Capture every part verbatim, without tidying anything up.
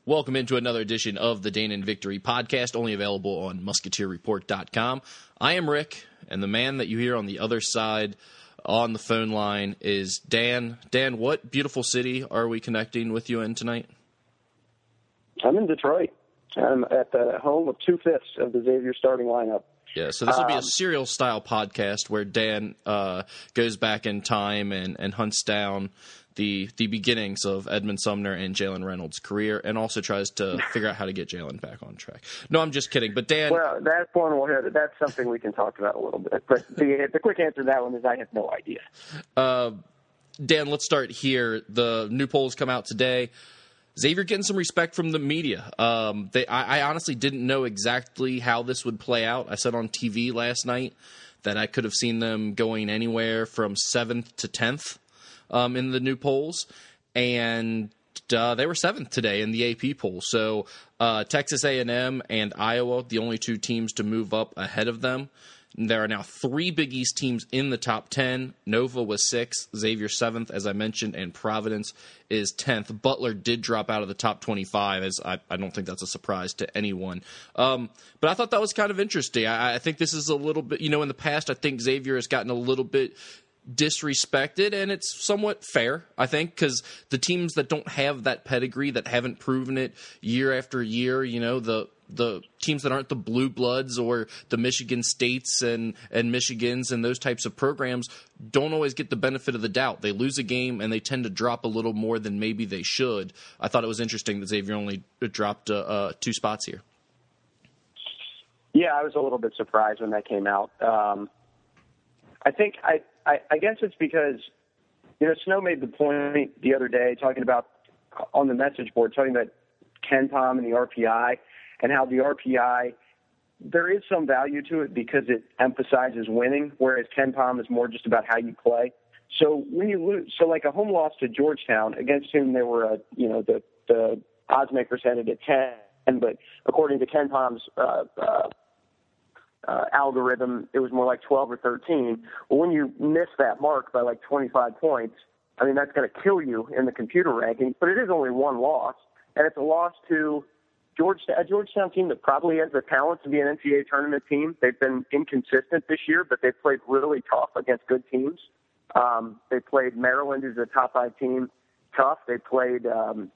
Welcome into another edition of the Dane and Victory podcast, only available on musketeer report dot com. I am Rick, and the man that you hear on the other side on the phone line is Dan. Dan, what beautiful city are we connecting with you in tonight? I'm in Detroit. I'm at the home of two-fifths of the Xavier starting lineup. Yeah, so this will be um, a serial-style podcast where Dan uh, goes back in time and, and hunts down the the beginnings of Edmund Sumner and Jalen Reynolds' career, and also tries to figure out how to get Jalen back on track. No, I'm just kidding. But Dan, well, that's one we'll hit. That's something we can talk about a little bit. But the the quick answer to that one is I have no idea. Uh, Dan, let's start here. The new polls come out today. Xavier getting some respect from the media. Um, they, I, I honestly didn't know exactly how this would play out. I said on T V last night that I could have seen them going anywhere from seventh to tenth um, in the new polls, and uh, they were seventh today in the A P poll. So uh, Texas A and M and Iowa, the only two teams to move up ahead of them. There are now three Big East teams in the top ten. Nova was sixth, Xavier seventh, as I mentioned, and Providence is tenth. Butler did drop out of the top twenty-five, as I, I don't think that's a surprise to anyone. Um, but I thought that was kind of interesting. I, I think this is a little bit, you know, in the past, I think Xavier has gotten a little bit disrespected, and it's somewhat fair, I think, because the teams that don't have that pedigree, that haven't proven it year after year, you know, the the teams that aren't the Blue Bloods or the Michigan States and, and Michigans and those types of programs don't always get the benefit of the doubt. They lose a game and they tend to drop a little more than maybe they should. I thought it was interesting that Xavier only dropped uh, uh, two spots here. Yeah, I was a little bit surprised when that came out. Um, I think I, I, I guess it's because, you know, Snow made the point the other day talking about on the message board, talking about KenPom and the R P I, and how the R P I, there is some value to it because it emphasizes winning, whereas KenPom is more just about how you play. So when you lose, so like a home loss to Georgetown, against whom there were, a, you know, the, the odds makers had it at ten, but according to KenPom's uh, uh, uh, algorithm, it was more like twelve or thirteen. Well, when you miss that mark by like twenty-five points, I mean, that's going to kill you in the computer rankings, but it is only one loss, and it's a loss to Georgetown, a Georgetown team that probably has the talent to be an N C double A tournament team. They've been inconsistent this year, but they've played really tough against good teams. Um, they played Maryland, who's a top five team, tough. They played um,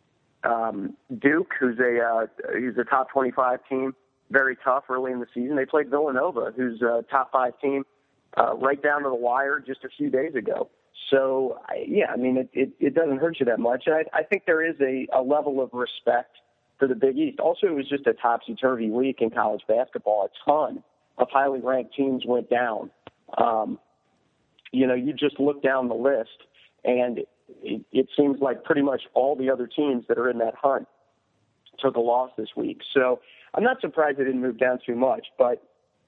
um, Duke, who's a uh, who's a top twenty-five team, very tough early in the season. They played Villanova, who's a top five team, uh, right down to the wire just a few days ago. So, I, yeah, I mean, it, it, it doesn't hurt you that much. And I, I think there is a, a level of respect for the Big East. Also, it was just a topsy-turvy week in college basketball. A ton of highly ranked teams went down. Um, you know, you just look down the list, and it, it seems like pretty much all the other teams that are in that hunt took a loss this week. So I'm not surprised they didn't move down too much. But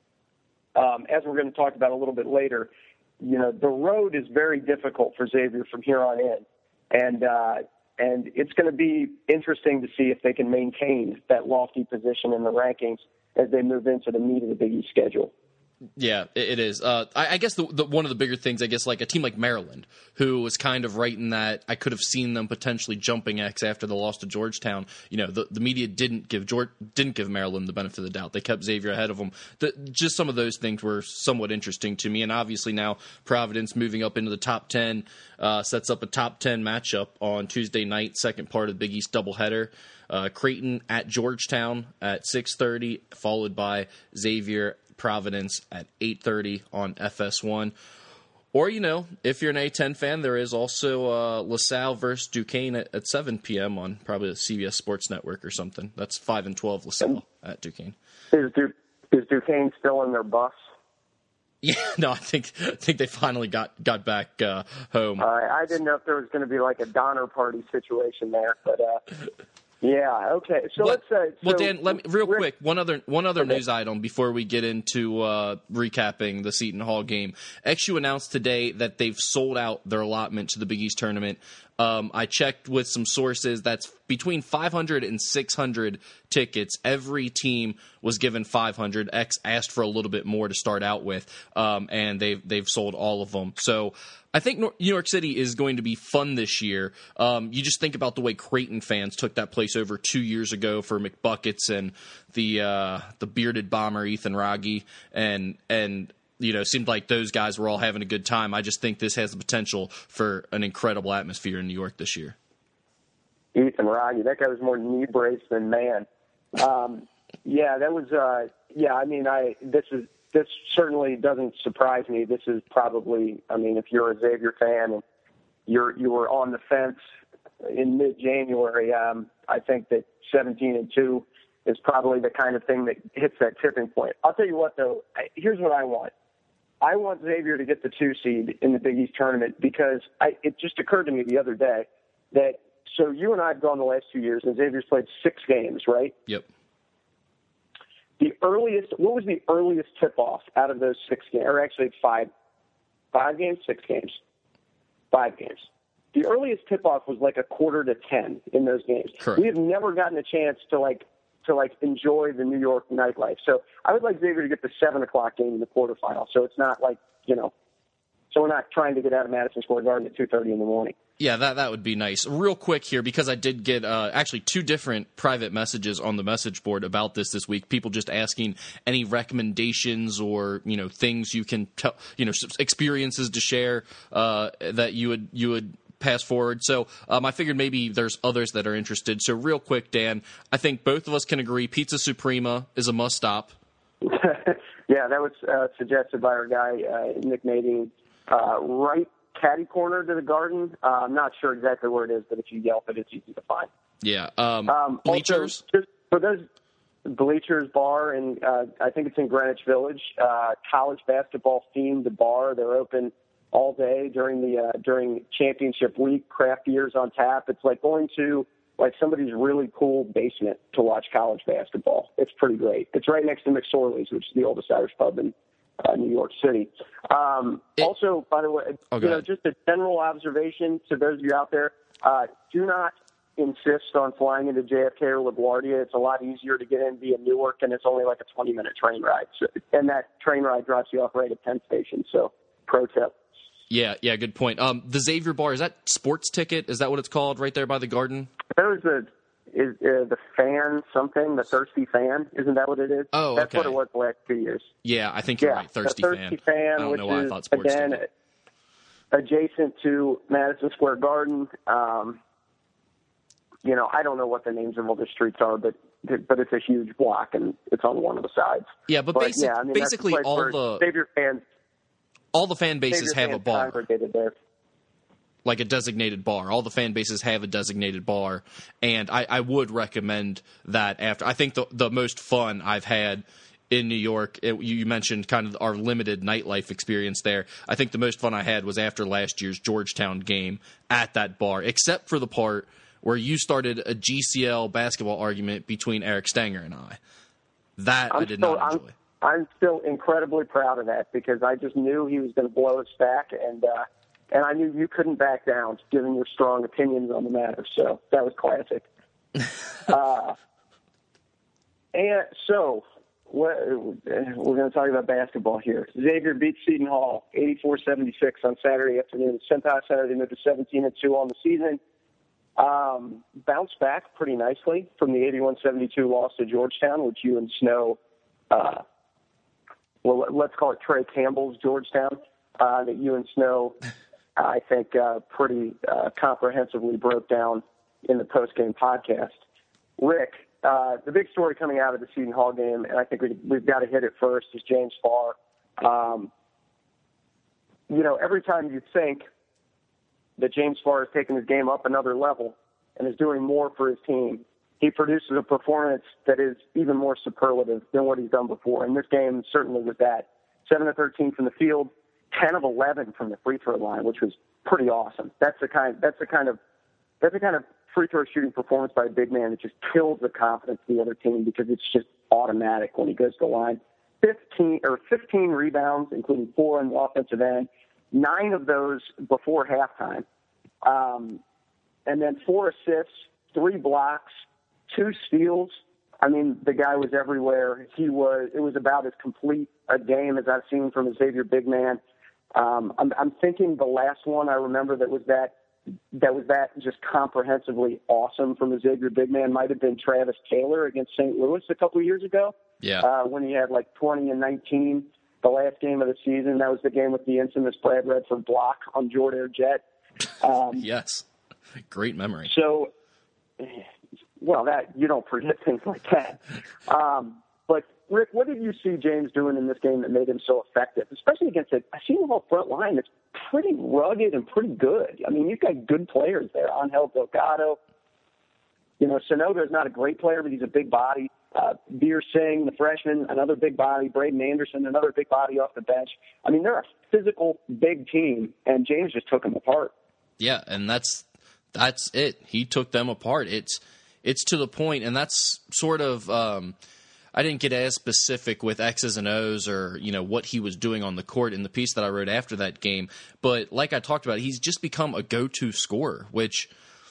um, as we're going to talk about a little bit later, you know, the road is very difficult for Xavier from here on in. And, uh, And it's going to be interesting to see if they can maintain that lofty position in the rankings as they move into the meat of the Big East schedule. Yeah, it is. Uh, I, I guess the, the, one of the bigger things, I guess, like a team like Maryland, who was kind of right in that I could have seen them potentially jumping X after the loss to Georgetown. You know, the, the media didn't give George, didn't give Maryland the benefit of the doubt. They kept Xavier ahead of them. The, just some of those things were somewhat interesting to me. And obviously now Providence moving up into the top ten uh, sets up a top ten matchup on Tuesday night, second part of the Big East doubleheader. Uh, Creighton at Georgetown at six thirty, followed by Xavier Providence at eight thirty on F S one. Or, you know, if you're an A ten fan, there is also uh, LaSalle versus Duquesne at, at seven p.m. on probably the C B S Sports Network or something. That's five and twelve LaSalle at Duquesne. Is, du- is Duquesne still in their bus? Yeah, no, I think I think they finally got, got back uh, home. Uh, I didn't know if there was going to be like a Donner Party situation there, but uh, yeah, okay. So well, let's uh, so well, Dan, let me real Rick, quick one other one other okay. news item before we get into uh, recapping the Seton Hall game. X U announced today that they've sold out their allotment to the Big East tournament. Um, I checked with some sources. That's between five hundred and six hundred tickets. Every team was given five hundred. X asked for a little bit more to start out with, um, and they've they've sold all of them. So I think New York City is going to be fun this year. Um, you just think about the way Creighton fans took that place over two years ago for McBuckets and the uh, the bearded bomber Ethan Wragge, and and you know, seemed like those guys were all having a good time. I just think this has the potential for an incredible atmosphere in New York this year. Ethan Wragge, that guy was more knee brace than man. Um, yeah, that was. Uh, yeah, I mean, I this is this certainly doesn't surprise me. This is probably. I mean, if you're a Xavier fan and you're you were on the fence in mid-January, um, I think that seventeen and two is probably the kind of thing that hits that tipping point. I'll tell you what, though. I, here's what I want. I want Xavier to get the two seed in the Big East tournament because I, it just occurred to me the other day that, so you and I have gone the last two years and Xavier's played six games, right? Yep. The earliest, what was the earliest tip-off out of those six games, or actually five, five games, six games, five games. The earliest tip-off was like a quarter to ten in those games. Correct. We have never gotten a chance to like, to like enjoy the New York nightlife. So I would like Xavier to get the seven o'clock game in the quarterfinal. So it's not like, you know, so we're not trying to get out of Madison Square Garden at two thirty in the morning. Yeah, that that would be nice. Real quick here, because I did get uh, actually two different private messages on the message board about this this week. People just asking any recommendations or, you know, things you can tell, you know, experiences to share uh, that you would you would pass forward. So um, I figured maybe there's others that are interested. So real quick, Dan, I think both of us can agree Pizza Suprema is a must stop. Yeah, that was uh, suggested by our guy, uh, Nick Nadine. Uh, right caddy corner to the Garden. Uh, I'm not sure exactly where it is, but if you Yelp it, it's easy to find. Yeah. Um, um, bleachers? Also, just for those Bleachers Bar, and uh, I think it's in Greenwich Village, uh, college basketball themed bar. They're open all day during the uh, during championship week. Craft beers on tap. It's like going to like somebody's really cool basement to watch college basketball. It's pretty great. It's right next to McSorley's, which is the oldest Irish pub in uh, New York City. Um, it, also, by the way, oh, you know, just a general observation to those of you out there: uh, do not insist on flying into J F K or LaGuardia. It's a lot easier to get in via Newark, and it's only like a twenty-minute train ride. So, and that train ride drops you off right at Penn Station. So, pro tip. Yeah, yeah, good point. Um, the Xavier Bar, is that Sports Ticket? Is that what it's called right there by the Garden? There's a is uh, the fan something, the Thirsty Fan. Isn't that what it is? Oh, That's okay. what it was the last two years. Yeah, I think you're yeah, right. Thirsty, the Thirsty Fan. Fan, I don't which know why is, I thought Sports again, Ticket. adjacent to Madison Square Garden. Um, you know, I don't know what the names of all the streets are, but but it's a huge block, and it's on one of the sides. Yeah, but, but basic, yeah, I mean, basically that's the all place where the Xavier fans, all the fan bases Xavier have a fans bar. congregated there. Like a designated bar. All the fan bases have a designated bar, and I, I would recommend that after. I think the the most fun I've had in New York, it, you mentioned kind of our limited nightlife experience there. I think the most fun I had was after last year's Georgetown game at that bar, except for the part where you started a G C L basketball argument between Eric Stenger and I. That I'm I did still, not enjoy. I'm, I'm still incredibly proud of that because I just knew he was going to blow his stack, and uh, and I knew you couldn't back down, given your strong opinions on the matter. So that was classic. uh, and so we're, we're going to talk about basketball here. Xavier beat Seton Hall eighty-four seventy-six on Saturday afternoon. Centos Center, they moved to seventeen and two on the season. Um, bounced back pretty nicely from the eighty-one seventy-two loss to Georgetown, which you and Snow, uh, well, let's call it Trey Campbell's Georgetown, uh, that you and Snow, I think, uh, pretty uh, comprehensively broke down in the post-game podcast. Rick, uh, the big story coming out of the Seton Hall game, and I think we, we've got to hit it first, is James Farr. Um, you know, every time you think that James Farr has taken his game up another level and is doing more for his team, he produces a performance that is even more superlative than what he's done before. And this game certainly was that. seven of thirteen from the field, ten of eleven from the free throw line, which was pretty awesome. That's the kind, that's the kind of, that's the kind of free throw shooting performance by a big man that just kills the confidence of the other team because it's just automatic when he goes to the line. fifteen or fifteen rebounds, including four on the offensive end, nine of those before halftime. Um, and then four assists, three blocks, two steals. I mean, the guy was everywhere. He was. It was about as complete a game as I've seen from a Xavier big man. Um, I'm, I'm thinking the last one I remember that was that that was that just comprehensively awesome from a Xavier big man might have been Travis Taylor against Saint Louis a couple of years ago. Yeah, uh, when he had like twenty and nineteen, the last game of the season. That was the game with the infamous Brad Redford block on Jordan Jet. Um, yes, great memory. So, well, that you don't forget things like that. Um, but Rick, what did you see James doing in this game that made him so effective, especially against a, a Seton front line that's pretty rugged and pretty good? I mean, you've got good players there. Angel Delgado. You know, Sonogo's not a great player, but he's a big body. Uh, Beer Singh, the freshman, another big body. Braden Anderson, another big body off the bench. I mean, they're a physical, big team, and James just took them apart. Yeah, and that's that's it. He took them apart. It's it's to the point, and that's sort of um, I didn't get as specific with X's and O's or you know what he was doing on the court in the piece that I wrote after that game. But like I talked about, he's just become a go-to scorer, which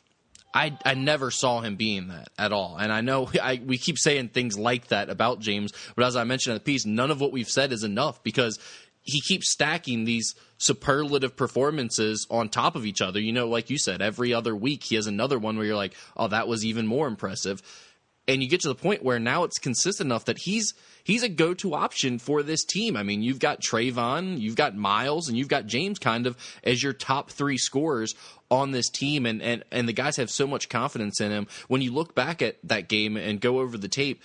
I I never saw him being that at all. And I know I, we keep saying things like that about James, but as I mentioned in the piece, none of what we've said is enough because he keeps stacking these superlative performances on top of each other. You know, like you said, every other week he has another one where you're like, oh, that was even more impressive. And you get to the point where now it's consistent enough that he's he's a go-to option for this team. I mean, you've got Trayvon, you've got Miles, and you've got James kind of as your top three scorers on this team. And, and, and the guys have so much confidence in him. When you look back at that game and go over the tape,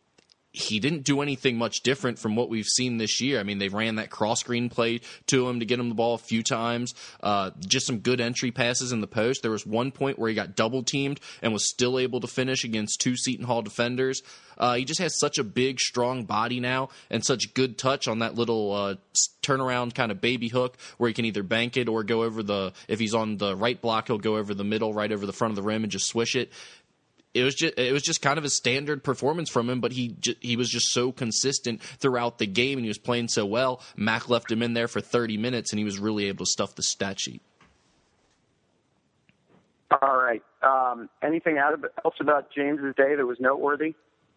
he didn't do anything much different from what we've seen this year. I mean, they ran that cross-screen play to him to get him the ball a few times. Uh, just some good entry passes in the post. There was one point where he got double-teamed and was still able to finish against two Seton Hall defenders. Uh, he just has such a big, strong body now and such good touch on that little uh, turnaround kind of baby hook where he can either bank it or go over the – if he's on the right block, he'll go over the middle, right over the front of the rim and just swish it. It was just it was just kind of a standard performance from him, but he he was just so consistent throughout the game, and he was playing so well. Mac left him in there for thirty minutes, and he was really able to stuff the stat sheet. All right. Um, anything else about James's day that was noteworthy?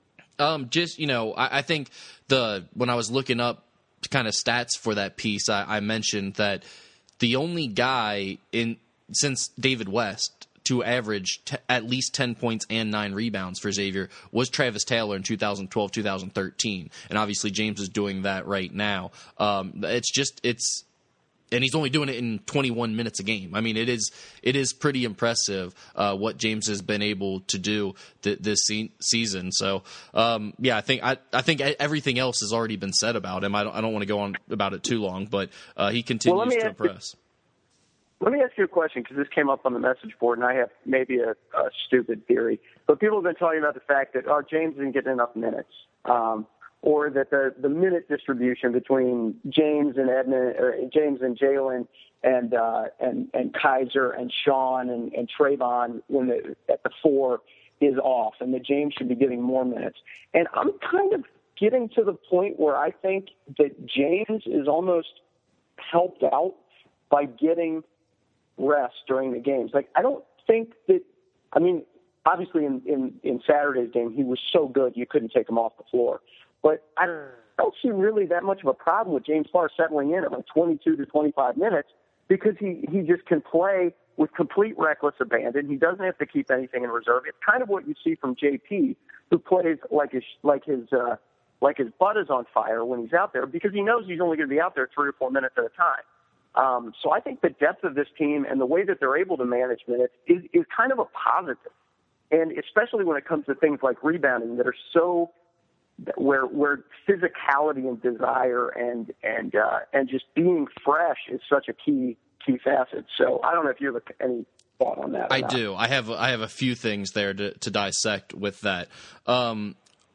Um, just you know, I, I think the when I was looking up kind of stats for that piece, I, I mentioned that the only guy in since David West to average t- at least ten points and nine rebounds for Xavier was Travis Taylor in two thousand twelve two thousand thirteen. And obviously James is doing that right now. Um, it's just, it's, and he's only doing it in twenty-one minutes a game. I mean, it is it is pretty impressive uh, what James has been able to do th- this se- season. So, um, yeah, I think I, I think everything else has already been said about him. I don't I don't want to go on about it too long, but uh, he continues well, to impress. You- Let me ask you a question, because this came up on the message board, and I have maybe a, a stupid theory. But people have been talking about the fact that, oh, James didn't get enough minutes, um, or that the, the minute distribution between James and Edmund, or James and Jalen, and uh, and and Kaiser and Sean and, and Trayvon when the, at the four is off, and that James should be getting more minutes. And I'm kind of getting to the point where I think that James is almost helped out by getting rest during the games. Like, I don't think that, I mean, obviously in, in, in Saturday's game, he was so good you couldn't take him off the floor. But I don't see really that much of a problem with James Farr settling in at like twenty-two to twenty-five minutes because he, he just can play with complete reckless abandon. He doesn't have to keep anything in reserve. It's kind of what you see from J P, who plays like his, like his, uh, like his butt is on fire when he's out there because he knows he's only going to be out there three or four minutes at a time. Um, so I think the depth of this team and the way that they're able to manage minutes is, is kind of a positive. And especially when it comes to things like rebounding that are so where where physicality and desire and and uh, and just being fresh is such a key key facet. So I don't know if you have any thought on that. I not. do. I have I have a few things there to, to dissect with that. Um,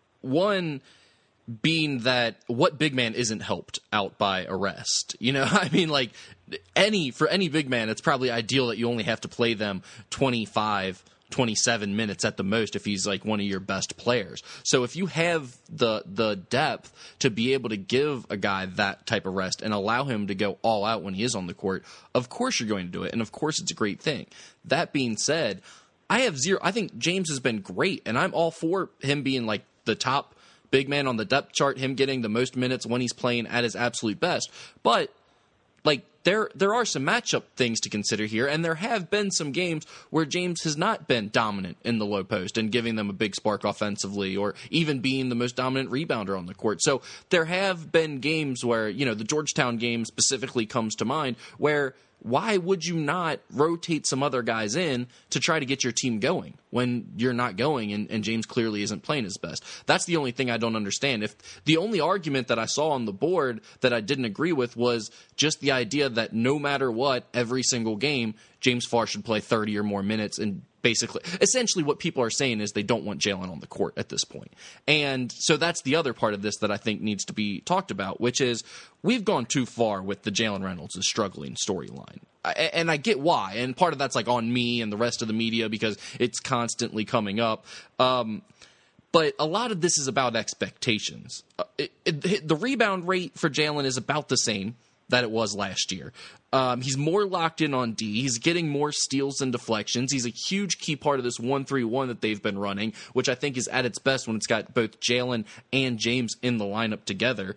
one. Being that what big man isn't helped out by a rest? You know, I mean, like any for any big man, it's probably ideal that you only have to play them twenty-five twenty-seven minutes at the most if he's like one of your best players. So if you have the the depth to be able to give a guy that type of rest and allow him to go all out when he is on the court, of course you're going to do it, and of course it's a great thing. That being said, I have zero. I think James has been great, and I'm all for him being like the top big man on the depth chart, him getting the most minutes when he's playing at his absolute best. But like there there are some matchup things to consider here, and there have been some games where James has not been dominant in the low post and giving them a big spark offensively, or even being the most dominant rebounder on the court. So there have been games where, you know, the Georgetown game specifically comes to mind, where why would you not rotate some other guys in to try to get your team going when you're not going and, and James clearly isn't playing his best? That's the only thing I don't understand. If the only argument that I saw on the board that I didn't agree with was just the idea that no matter what, every single game, James Farr should play thirty or more minutes, and basically, essentially what people are saying is they don't want Jalen on the court at this point. And so that's the other part of this that I think needs to be talked about, which is we've gone too far with the Jalen Reynolds is struggling storyline. And I get why. And part of that's like on me and the rest of the media because it's constantly coming up. Um, but a lot of this is about expectations. Uh, it, it, the rebound rate for Jalen is about the same that it was last year. Um, he's more locked in on D. He's getting more steals and deflections. He's a huge key part of this one three one that they've been running, which I think is at its best when it's got both Jalen and James in the lineup together.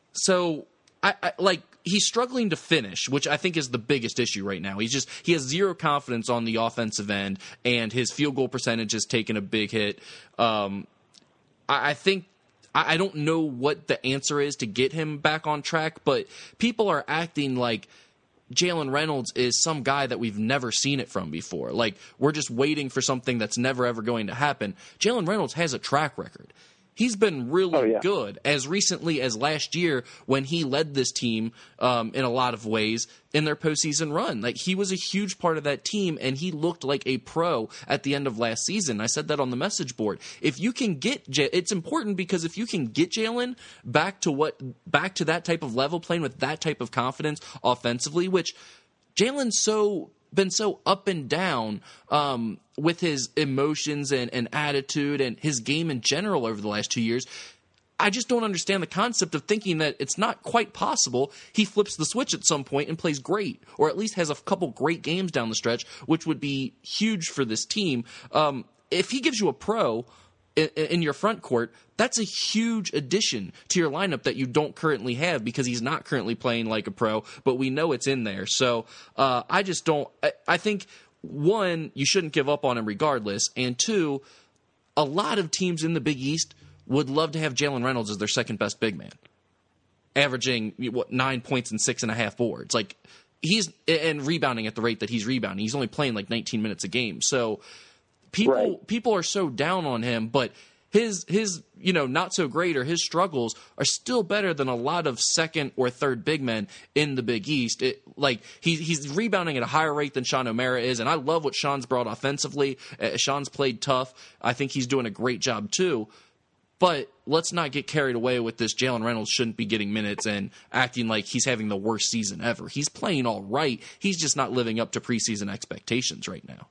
So, I, I like he's struggling to finish, which I think is the biggest issue right now. He's just he has zero confidence on the offensive end, and his field goal percentage has taken a big hit. Um, I, I think. I don't know what the answer is to get him back on track, but people are acting like Jalen Reynolds is some guy that we've never seen it from before. Like, we're just waiting for something that's never, ever going to happen. Jalen Reynolds has a track record. He's been really oh, yeah. good as recently as last year when he led this team um, in a lot of ways in their postseason run. Like, he was a huge part of that team, and he looked like a pro at the end of last season. I said that on the message board. If you can get J- it's important because if you can get Jalen back to what back to that type of level, playing with that type of confidence offensively, which Jalen's so been so up and down um, with his emotions and, and attitude and his game in general over the last two years. I just don't understand the concept of thinking that it's not quite possible he flips the switch at some point and plays great, or at least has a couple great games down the stretch, which would be huge for this team. Um, if he gives you a pro in, in your front court, that's a huge addition to your lineup that you don't currently have because he's not currently playing like a pro, but we know it's in there. So uh, I just don't I, – I think, one, you shouldn't give up on him regardless, and two, a lot of teams in the Big East would love to have Jalen Reynolds as their second-best big man, averaging what nine points and six and a half boards. Like, he's – and rebounding at the rate that he's rebounding. He's only playing like nineteen minutes a game. So people right. people are so down on him, but – His his you know not so great or his struggles are still better than a lot of second or third big men in the Big East. It, like he he's rebounding at a higher rate than Sean O'Mara is, and I love what Sean's brought offensively. Uh, Sean's played tough. I think he's doing a great job too. But let's not get carried away with this. Jalen Reynolds shouldn't be getting minutes and acting like he's having the worst season ever. He's playing all right. He's just not living up to preseason expectations right now.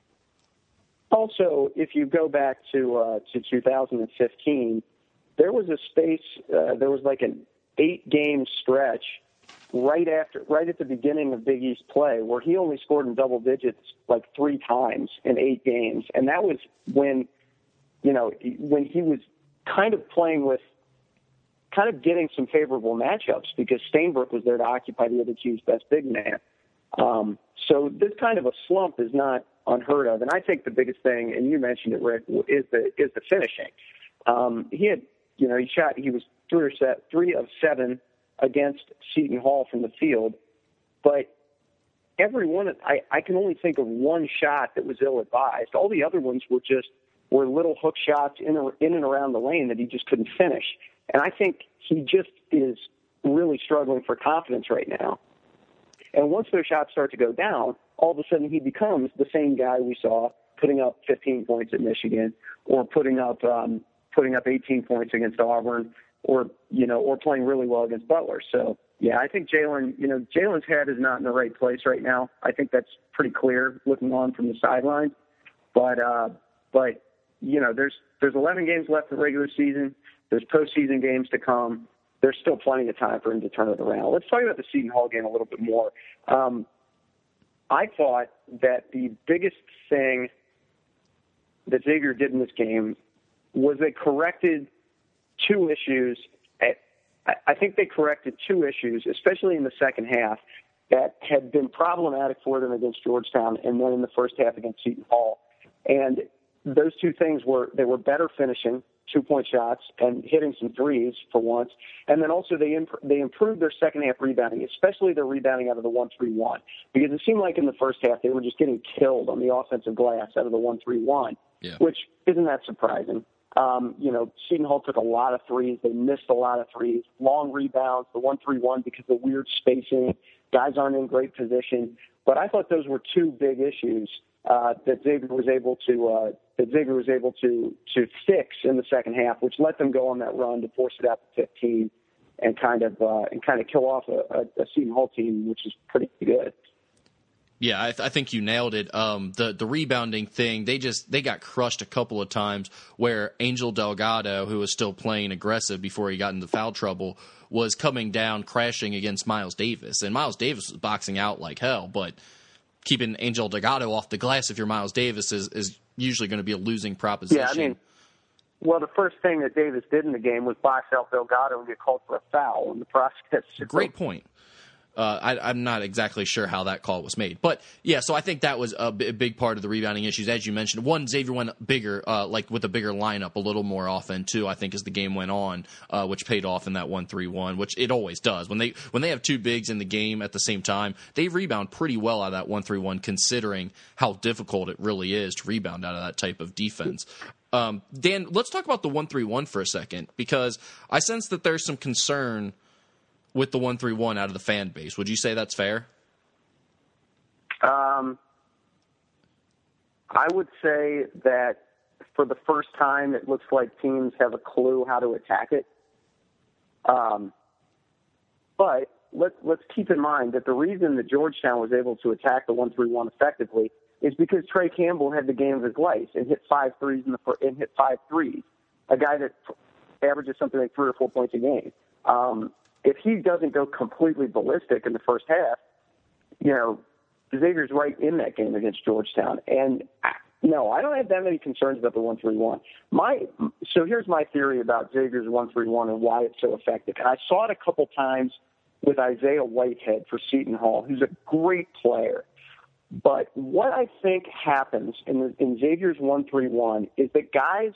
Also, if you go back to uh, to two thousand fifteen, there was a space, uh, there was like an eight-game stretch right after, right at the beginning of Big East play where he only scored in double digits like three times in eight games, and that was when, you know, when he was kind of playing with, kind of getting some favorable matchups because Stainbrook was there to occupy the other team's best big man. Um, so this kind of a slump is not unheard of. And I think the biggest thing, and you mentioned it, Rick, is the is the finishing. Um, he had, you know, he shot, he was three, or set, three of seven against Seton Hall from the field, but every one, of, I, I can only think of one shot that was ill-advised. All the other ones were just, were little hook shots in, in and around the lane that he just couldn't finish. And I think he just is really struggling for confidence right now. And once those shots start to go down, all of a sudden he becomes the same guy we saw putting up fifteen points at Michigan, or putting up um, putting up eighteen points against Auburn, or you know, or playing really well against Butler. So yeah, I think Jalen, you know, Jalen's head is not in the right place right now. I think that's pretty clear looking on from the sidelines. But uh, but you know, there's there's eleven games left in the regular season. There's postseason games to come. There's still plenty of time for him to turn it around. Let's talk about the Seton Hall game a little bit more. Um, I thought that the biggest thing that Xavier did in this game was they corrected two issues. At, I think they corrected two issues, especially in the second half, that had been problematic for them against Georgetown and then in the first half against Seton Hall. And those two things were they were better finishing two-point shots and hitting some threes for once. And then also they imp- they improved their second-half rebounding, especially their rebounding out of the one three one, because it seemed like in the first half they were just getting killed on the offensive glass out of the one three one, yeah. which isn't that surprising. Um, you know, Seton Hall took a lot of threes. They missed a lot of threes. Long rebounds, the one three one because of the weird spacing. Guys aren't in great position. But I thought those were two big issues uh, that Xavier was able to uh, that Xavier was able to to fix in the second half, which let them go on that run to force it out to fifteen and kind of uh, and kind of kill off a, a, a Seton Hall team, which is pretty good. Yeah, I, th- I think you nailed it. Um, the the rebounding thing, they just they got crushed a couple of times. Where Angel Delgado, who was still playing aggressive before he got into foul trouble, was coming down crashing against Miles Davis, and Miles Davis was boxing out like hell. But keeping Angel Delgado off the glass if you're Miles Davis is is usually going to be a losing proposition. Yeah, I mean, well, the first thing that Davis did in the game was box out Delgado and get called for a foul in the process. Great point. Uh, I, I'm not exactly sure how that call was made. But, yeah, so I think that was a, b- a big part of the rebounding issues. As you mentioned, one, Xavier went bigger, uh, like with a bigger lineup a little more often, too, I think, as the game went on, uh, which paid off in that one three one, which it always does. When they when they have two bigs in the game at the same time, they rebound pretty well out of that one three one, considering how difficult it really is to rebound out of that type of defense. Um, Dan, let's talk about the one three one for a second, because I sense that there's some concern with the one three one out of the fan base. Would you say that's fair? Um, I would say that for the first time, it looks like teams have a clue how to attack it. Um, but let's, let's keep in mind that the reason that Georgetown was able to attack the one three one effectively is because Trey Campbell had the game of his life and hit five threes in the and hit five threes. A guy that averages something like three or four points a game. Um, If he doesn't go completely ballistic in the first half, you know, Xavier's right in that game against Georgetown. And, no, I don't have that many concerns about the one three one. My, so here's my theory about Xavier's one three one and why it's so effective. And I saw it a couple times with Isaiah Whitehead for Seton Hall, who's a great player. But what I think happens in, the, in Xavier's one three one is that guys,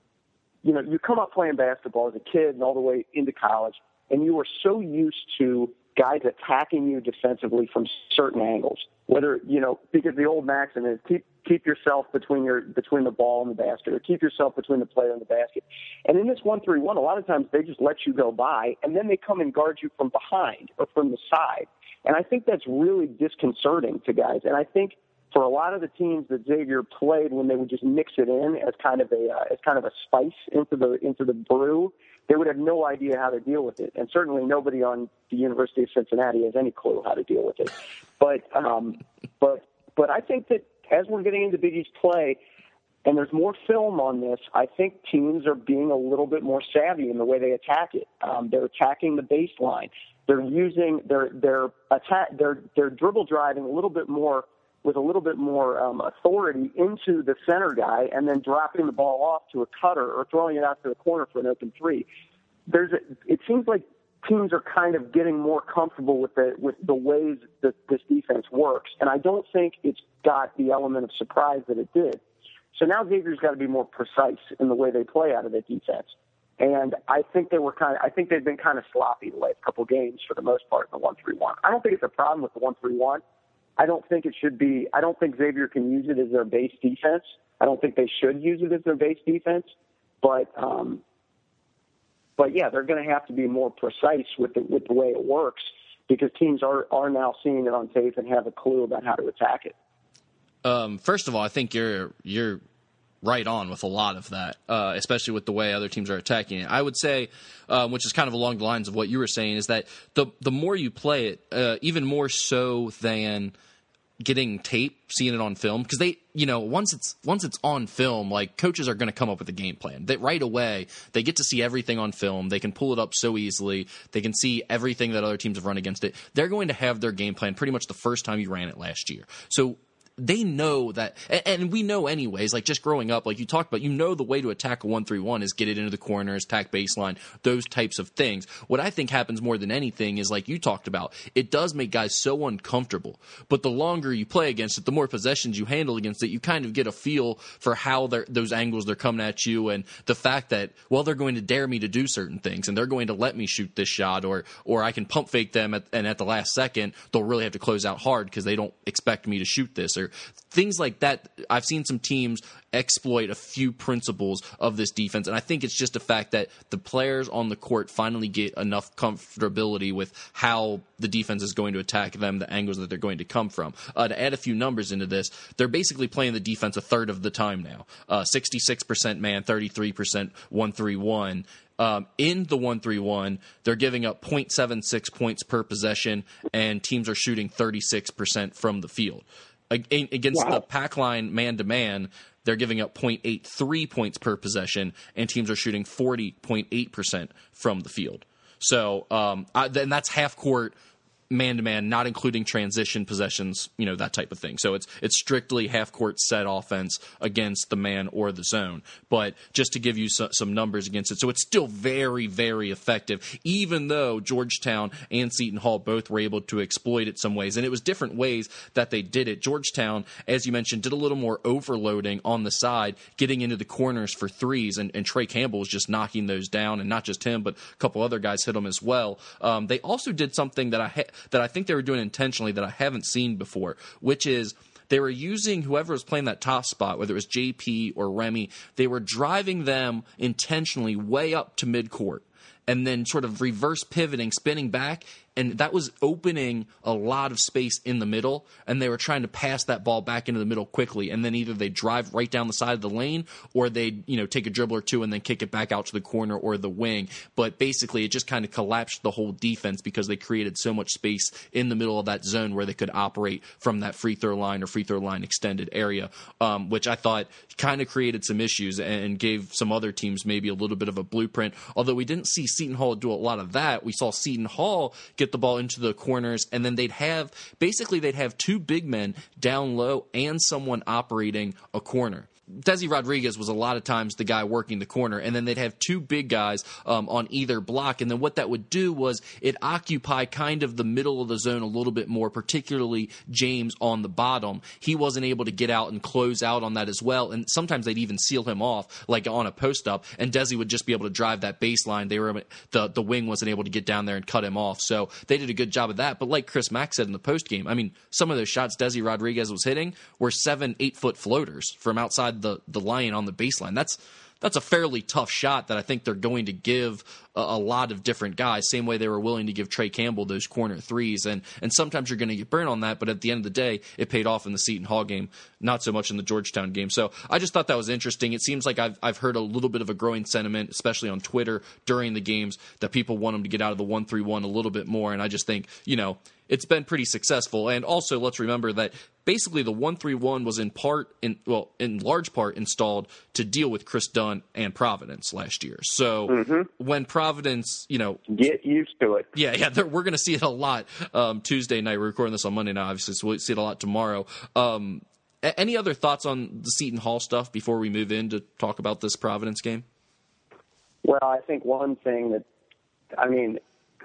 you know, you come up playing basketball as a kid and all the way into college, and you are so used to guys attacking you defensively from certain angles, whether, you know, because the old maxim is keep keep yourself between your between the ball and the basket, or keep yourself between the player and the basket. And in this one three one, a lot of times they just let you go by, and then they come and guard you from behind or from the side. And I think that's really disconcerting to guys. And I think for a lot of the teams that Xavier played, when they would just mix it in as kind of a uh, as kind of a spice into the into the brew, they would have no idea how to deal with it. And certainly nobody on the University of Cincinnati has any clue how to deal with it. But um, but but I think that as we're getting into Big East play, and there's more film on this, I think teams are being a little bit more savvy in the way they attack it. Um, they're attacking the baseline. They're using their their attack their their dribble driving a little bit more with a little bit more um, authority into the center guy, and then dropping the ball off to a cutter or throwing it out to the corner for an open three. There's a, it seems like teams are kind of getting more comfortable with the with the ways that this defense works, and I don't think it's got the element of surprise that it did. So now Xavier's got to be more precise in the way they play out of the defense. And I think they were kind of, I think they've been kind of sloppy the last couple games for the most part in the one three one. I don't think it's a problem with the one three one. I don't think it should be, I don't think Xavier can use it as their base defense. I don't think they should use it as their base defense. But, um, but yeah, they're going to have to be more precise with the, with the way it works, because teams are, are now seeing it on tape and have a clue about how to attack it. Um, first of all, I think you're, you're, right on with a lot of that, uh, especially with the way other teams are attacking it. I would say, um, which is kind of along the lines of what you were saying, is that the the more you play it, uh, even more so than getting tape, seeing it on film, because they, you know, once it's once it's on film, like coaches are going to come up with a game plan. That right away they get to see everything on film. They can pull it up so easily. They can see everything that other teams have run against it. They're going to have their game plan pretty much the first time you ran it last year. So they know that, and we know anyways, like just growing up, like you talked about, you know the way to attack a one three one is get it into the corners, attack baseline, those types of things. What I think happens more than anything is, like you talked about, it does make guys so uncomfortable. But the longer you play against it, the more possessions you handle against it, you kind of get a feel for how they're, those angles they're coming at you, and the fact that, well, they're going to dare me to do certain things, and they're going to let me shoot this shot, or or I can pump fake them, at, and at the last second, they'll really have to close out hard because they don't expect me to shoot this, or things like that. I've seen some teams exploit a few principles of this defense, and I think it's just the fact that the players on the court finally get enough comfortability with how the defense is going to attack them, the angles that they're going to come from. Uh, to add a few numbers into this, they're basically playing the defense a third of the time now. Uh, sixty-six percent man, thirty-three percent one three one. Um, in the one three one, they're giving up point seven six points per possession, and teams are shooting thirty-six percent from the field. Against wow. the pack line man-to-man, they're giving up point eight three points per possession, and teams are shooting forty point eight percent from the field. So um, I, then that's half-court man-to-man, not including transition possessions, you know, that type of thing. So it's it's strictly half-court set offense against the man or the zone. But just to give you so, some numbers against it, so it's still very, very effective, even though Georgetown and Seton Hall both were able to exploit it some ways. And it was different ways that they did it. Georgetown, as you mentioned, did a little more overloading on the side, getting into the corners for threes, and, and Trey Campbell was just knocking those down, and not just him, but a couple other guys hit them as well. Um, they also did something that I ha- that I think they were doing intentionally that I haven't seen before, which is they were using whoever was playing that top spot, whether it was J P or Remy, they were driving them intentionally way up to midcourt and then sort of reverse pivoting, spinning back, and that was opening a lot of space in the middle, and they were trying to pass that ball back into the middle quickly, and then either they drive right down the side of the lane, or they, you know, take a dribble or two and then kick it back out to the corner or the wing. But basically, it just kind of collapsed the whole defense because they created so much space in the middle of that zone where they could operate from that free throw line or free throw line extended area, um, which I thought kind of created some issues and gave some other teams maybe a little bit of a blueprint. Although we didn't see Seton Hall do a lot of that. We saw Seton Hall get the ball into the corners, and then they'd have basically they'd have two big men down low and someone operating a corner. Desi Rodriguez was a lot of times the guy working the corner, and then they'd have two big guys um, on either block, and then what that would do was it occupy kind of the middle of the zone a little bit more, particularly James on the bottom. He wasn't able to get out and close out on that as well, and sometimes they'd even seal him off, like on a post-up, and Desi would just be able to drive that baseline. They were the, the wing wasn't able to get down there and cut him off, so they did a good job of that. But like Chris Mack said in the postgame, I mean, some of those shots Desi Rodriguez was hitting were seven, eight-foot floaters from outside the the line on the baseline. That's that's a fairly tough shot that I think they're going to give a, a lot of different guys, same way they were willing to give Trey Campbell those corner threes. And and sometimes you're going to get burned on that, but at the end of the day, it paid off in the Seton Hall game, not so much in the Georgetown game. So I just thought that was interesting. It seems like I've I've heard a little bit of a growing sentiment, especially on Twitter during the games, that people want them to get out of the one three one a little bit more. And I just think, you know, it's been pretty successful. And also, let's remember that basically the one three one was in part, in well, in large part installed to deal with Chris Dunn and Providence last year. So mm-hmm. when Providence, you know, get used to it. Yeah, yeah, we're going to see it a lot um, Tuesday night. We're recording this on Monday night, obviously, so we'll see it a lot tomorrow. Um, any other thoughts on the Seton Hall stuff before we move in to talk about this Providence game? Well, I think one thing that, I mean,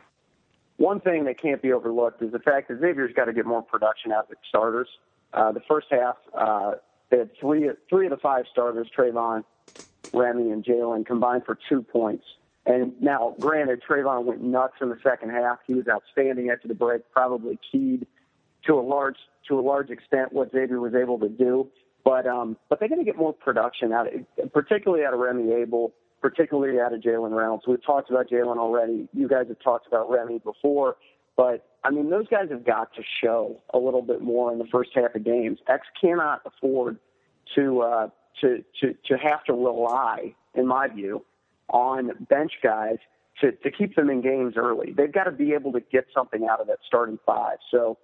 one thing that can't be overlooked is the fact that Xavier's got to get more production out of the starters. Uh, the first half, uh, they had three, three of the five starters, Trayvon, Remy, and Jalen, combined for two points. And now, granted, Trayvon went nuts in the second half. He was outstanding after the break, probably keyed to a large to a large extent what Xavier was able to do. But um, but they're going to get more production out of it, particularly out of Remy Abel, particularly out of Jalen Reynolds. We've talked about Jalen already. You guys have talked about Remy before. But, I mean, those guys have got to show a little bit more in the first half of games. X cannot afford to uh, to, to to have to rely, in my view, on bench guys to, to keep them in games early. They've got to be able to get something out of that starting five. So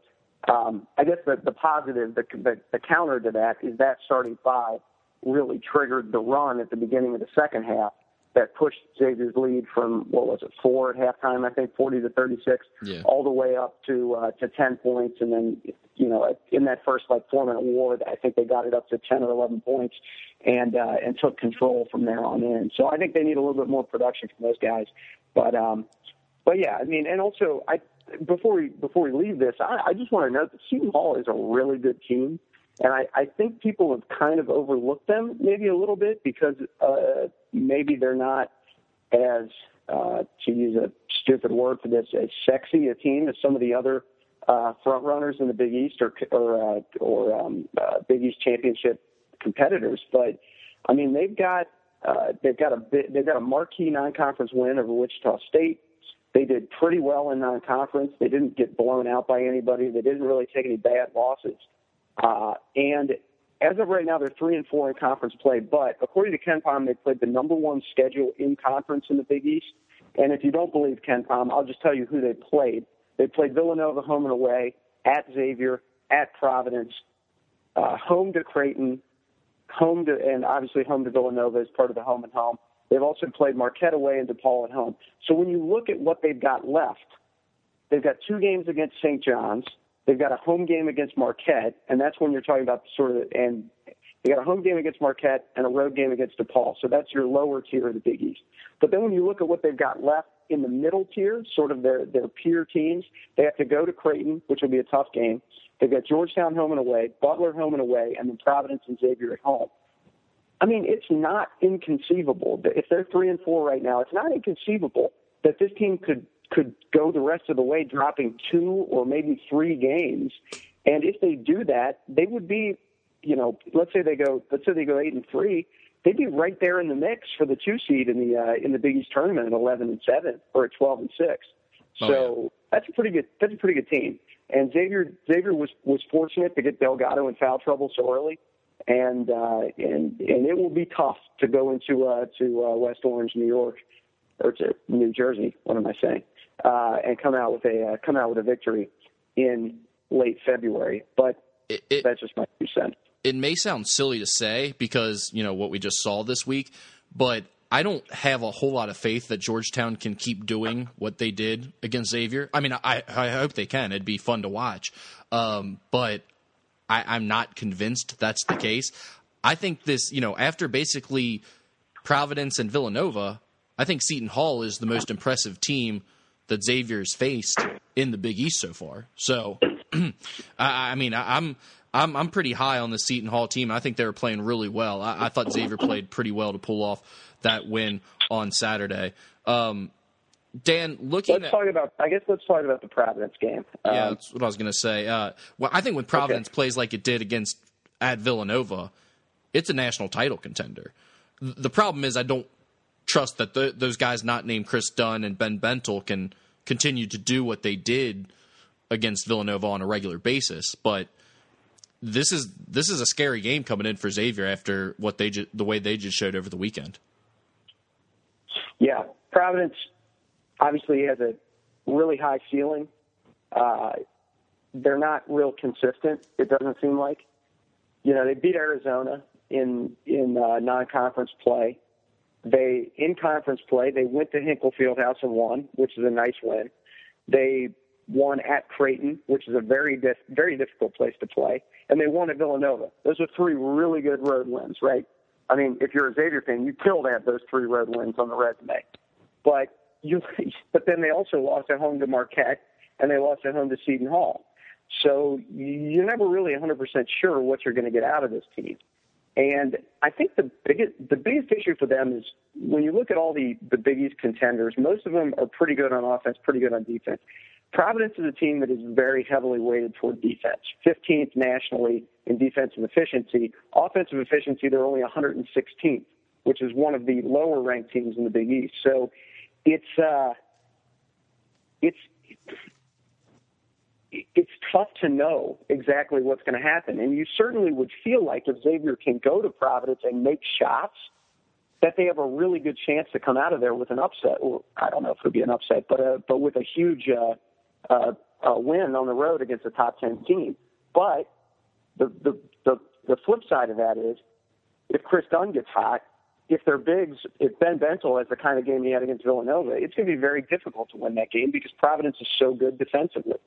Um, I guess the, the positive, the, the, the counter to that is that starting five really triggered the run at the beginning of the second half that pushed Xavier's lead from, what was it, four at halftime, I think, forty to thirty-six, yeah. all the way up to uh, to ten points. And then, you know, in that first, like, four-minute war, I think they got it up to ten or eleven points and uh, and took control from there on in. So I think they need a little bit more production from those guys. But, um, but yeah, I mean, and also, I before we before we leave this, I, I just want to note that Seton Hall is a really good team. And I, I think people have kind of overlooked them maybe a little bit because uh, maybe they're not as, uh, to use a stupid word for this, as sexy a team as some of the other uh, front runners in the Big East or or, uh, or um, uh, Big East championship competitors. But I mean, they've got uh, they've got a bit, they've got a marquee non-conference win over Wichita State. They did pretty well in non-conference. They didn't get blown out by anybody. They didn't really take any bad losses. Uh, and as of right now, they're three and four in conference play. But according to KenPom, they played the number one schedule in conference in the Big East. And if you don't believe KenPom, I'll just tell you who they played. They played Villanova home and away, at Xavier, at Providence, uh, home to Creighton, home to, and obviously home to Villanova as part of the home and home. They've also played Marquette away and DePaul at home. So when you look at what they've got left, they've got two games against Saint John's. They've got a home game against Marquette, and that's when you're talking about sort of, and they got a home game against Marquette and a road game against DePaul. So that's your lower tier of the Big East. But then when you look at what they've got left in the middle tier, sort of their, their peer teams, they have to go to Creighton, which will be a tough game. They've got Georgetown home and away, Butler home and away, and then Providence and Xavier at home. I mean, it's not inconceivable that if they're three and four right now, it's not inconceivable that this team could could go the rest of the way, dropping two or maybe three games. And if they do that, they would be, you know, let's say they go, let's say they go eight and three, they'd be right there in the mix for the two seed in the uh, in the Big East tournament at eleven and seven or at twelve and six. So oh, yeah. that's a pretty good that's a pretty good team. And Xavier Xavier was was fortunate to get Delgado in foul trouble so early, and uh, and and it will be tough to go into uh, to uh, West Orange, New York, or to New Jersey. What am I saying? Uh, and come out with a uh, come out with a victory in late February. But it, it, that's just my two cents. It may sound silly to say because, you know, what we just saw this week, but I don't have a whole lot of faith that Georgetown can keep doing what they did against Xavier. I mean, I, I hope they can. It'd be fun to watch. Um, but I, I'm not convinced that's the case. I think this, you know, after basically Providence and Villanova, I think Seton Hall is the most impressive team that Xavier's faced in the Big East so far. So, I, I mean, I, I'm I'm I'm pretty high on the Seton Hall team. I think they were playing really well. I, I thought Xavier played pretty well to pull off that win on Saturday. Um, Dan, looking let's at, talk about. I guess let's talk about the Providence game. Yeah, um, that's what I was going to say. Uh, well, I think when Providence okay. plays like it did against at Villanova, it's a national title contender. The problem is I don't trust that the, those guys not named Chris Dunn and Ben Bentel can continue to do what they did against Villanova on a regular basis. But this is this is a scary game coming in for Xavier after what they ju- the way they just showed over the weekend. Yeah, Providence obviously has a really high ceiling. Uh, they're not real consistent, it doesn't seem like. You know, they beat Arizona in in uh, non-conference play. They, in conference play, they went to Hinkle Fieldhouse and won, which is a nice win. They won at Creighton, which is a very dif- very difficult place to play, and they won at Villanova. Those are three really good road wins, right? I mean, if you're a Xavier fan, you kill to have those three road wins on the resume. But you, but then they also lost at home to Marquette, and they lost at home to Seton Hall. So you're never really one hundred percent sure what you're going to get out of this team. And I think the biggest the biggest issue for them is when you look at all the, the Big East contenders, most of them are pretty good on offense, pretty good on defense. Providence is a team that is very heavily weighted toward defense, fifteenth nationally in defensive efficiency. Offensive efficiency, they're only one hundred sixteenth, which is one of the lower-ranked teams in the Big East. So it's uh, it's it's tough to know exactly what's going to happen. And you certainly would feel like if Xavier can go to Providence and make shots, that they have a really good chance to come out of there with an upset. Or I don't know if it would be an upset, but uh, but with a huge uh, uh, a win on the road against a top ten team. But the, the the the flip side of that is, if Chris Dunn gets hot, if they're bigs, if Ben Bentel has the kind of game he had against Villanova, it's going to be very difficult to win that game because Providence is so good defensively.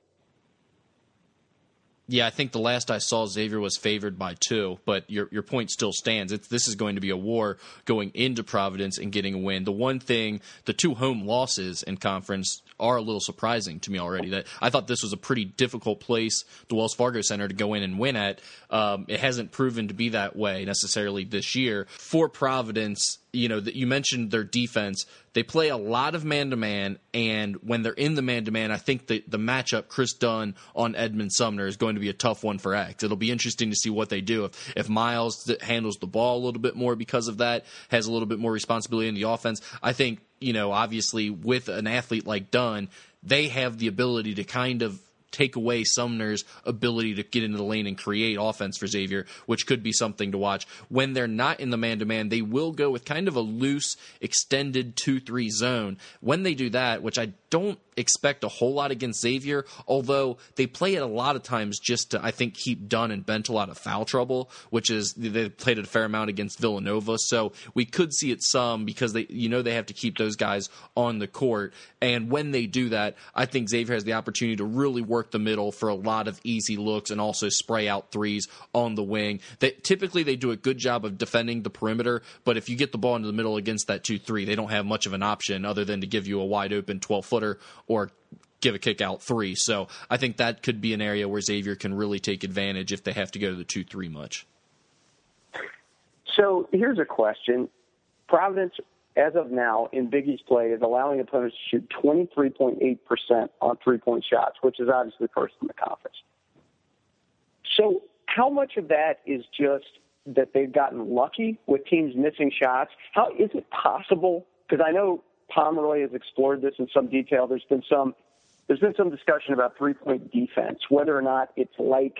Yeah, I think the last I saw, Xavier was favored by two, but your your point still stands. It's, this is going to be a war going into Providence and getting a win. The one thing, the two home losses in conference are a little surprising to me already. That I thought this was a pretty difficult place, the Wells Fargo Center, to go in and win at. Um, it hasn't proven to be that way necessarily this year. For Providence, you know, you mentioned their defense. They play a lot of man-to-man, and when they're in the man-to-man, I think the, the matchup Chris Dunn on Edmond Sumner is going to be a tough one for X. It'll be interesting to see what they do. If, if Miles handles the ball a little bit more because of that, has a little bit more responsibility in the offense, I think, you know, obviously with an athlete like Dunn, they have the ability to kind of take away Sumner's ability to get into the lane and create offense for Xavier, which could be something to watch. When they're not in the man-to-man, they will go with kind of a loose, extended two three zone. When they do that, which I don't expect a whole lot against Xavier, although they play it a lot of times just to, I think, keep Dunn and Bentel out of foul trouble, which is, they played it a fair amount against Villanova, so we could see it some because they, you know, they have to keep those guys on the court, and when they do that, I think Xavier has the opportunity to really work the middle for a lot of easy looks and also spray out threes on the wing. They, typically, they do a good job of defending the perimeter, but if you get the ball into the middle against that two three, they don't have much of an option other than to give you a wide-open twelve-footer or give a kick out three. So I think that could be an area where Xavier can really take advantage if they have to go to the two three much. So here's a question. Providence, as of now, in Big East play, is allowing opponents to shoot twenty-three point eight percent on three-point shots, which is obviously first in the conference. So how much of that is just that they've gotten lucky with teams missing shots? How is it possible? Because I know Pomeroy has explored this in some detail. There's been some there's been some discussion about three-point defense, whether or not it's like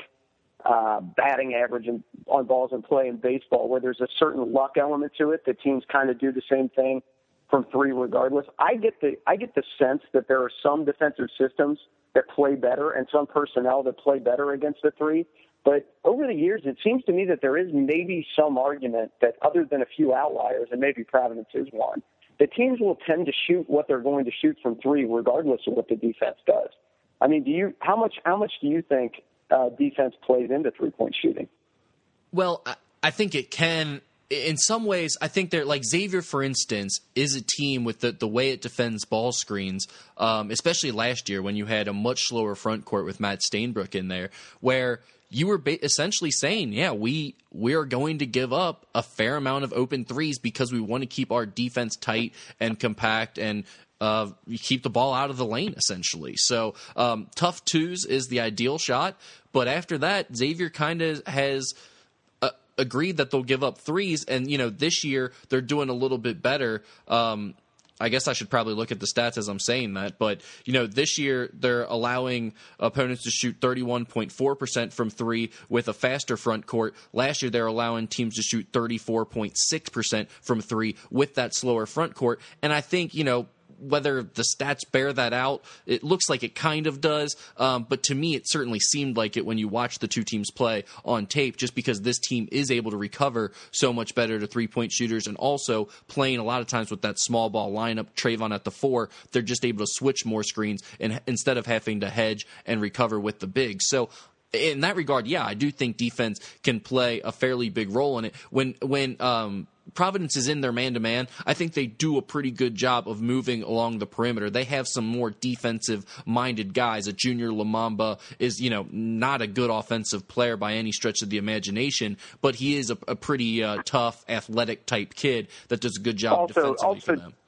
uh, batting average in, on balls in play in baseball, where there's a certain luck element to it that teams kind of do the same thing from three regardless. I get the I get the sense that there are some defensive systems that play better and some personnel that play better against the three. But over the years, it seems to me that there is maybe some argument that other than a few outliers, and maybe Providence is one, the teams will tend to shoot what they're going to shoot from three, regardless of what the defense does. I mean, do you how much how much do you think uh, defense plays into three-point shooting? Well, I, I think it can. In some ways, I think they're like Xavier, for instance, is a team with the, the way it defends ball screens, um, especially last year when you had a much slower front court with Matt Stainbrook in there, where you were ba- essentially saying, yeah, we we are going to give up a fair amount of open threes because we want to keep our defense tight and compact and uh, keep the ball out of the lane, essentially. So um, tough twos is the ideal shot, but after that, Xavier kind of has uh, agreed that they'll give up threes, and you know this year they're doing a little bit better. Um, I guess I should probably look at the stats as I'm saying that, but you know, this year they're allowing opponents to shoot thirty-one point four percent from three with a faster front court. Last year they're allowing teams to shoot thirty-four point six percent from three with that slower front court. And I think, you know, whether the stats bear that out, it looks like it kind of does. Um, but to me, it certainly seemed like it when you watch the two teams play on tape, just because this team is able to recover so much better to three-point shooters, and also playing a lot of times with that small ball lineup, Trayvon at the four, they're just able to switch more screens and instead of having to hedge and recover with the bigs. So in that regard, yeah, I do think defense can play a fairly big role in it. When when um, Providence is in their man-to-man, I think they do a pretty good job of moving along the perimeter. They have some more defensive-minded guys. A Junior Lamamba is, you know, not a good offensive player by any stretch of the imagination, but he is a, a pretty uh, tough, athletic-type kid that does a good job also, defensively also, for them.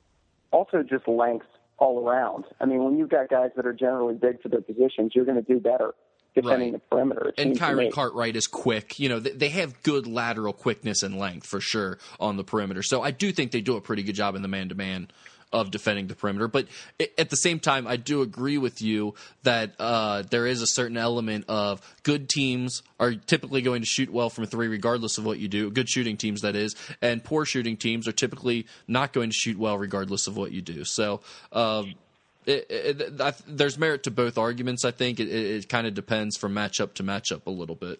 Also just length all around. I mean, when you've got guys that are generally big for their positions, you're going to do better defending right. the perimeter. And Kyrie Cartwright is quick. You know, they have good lateral quickness and length for sure on the perimeter. So I do think they do a pretty good job in the man-to-man of defending the perimeter. But at the same time, I do agree with you that uh, there is a certain element of good teams are typically going to shoot well from three regardless of what you do. Good shooting teams, that is. And poor shooting teams are typically not going to shoot well regardless of what you do. So, um, It, it, it, there's merit to both arguments, I think. It, it, it kind of depends from matchup to matchup a little bit.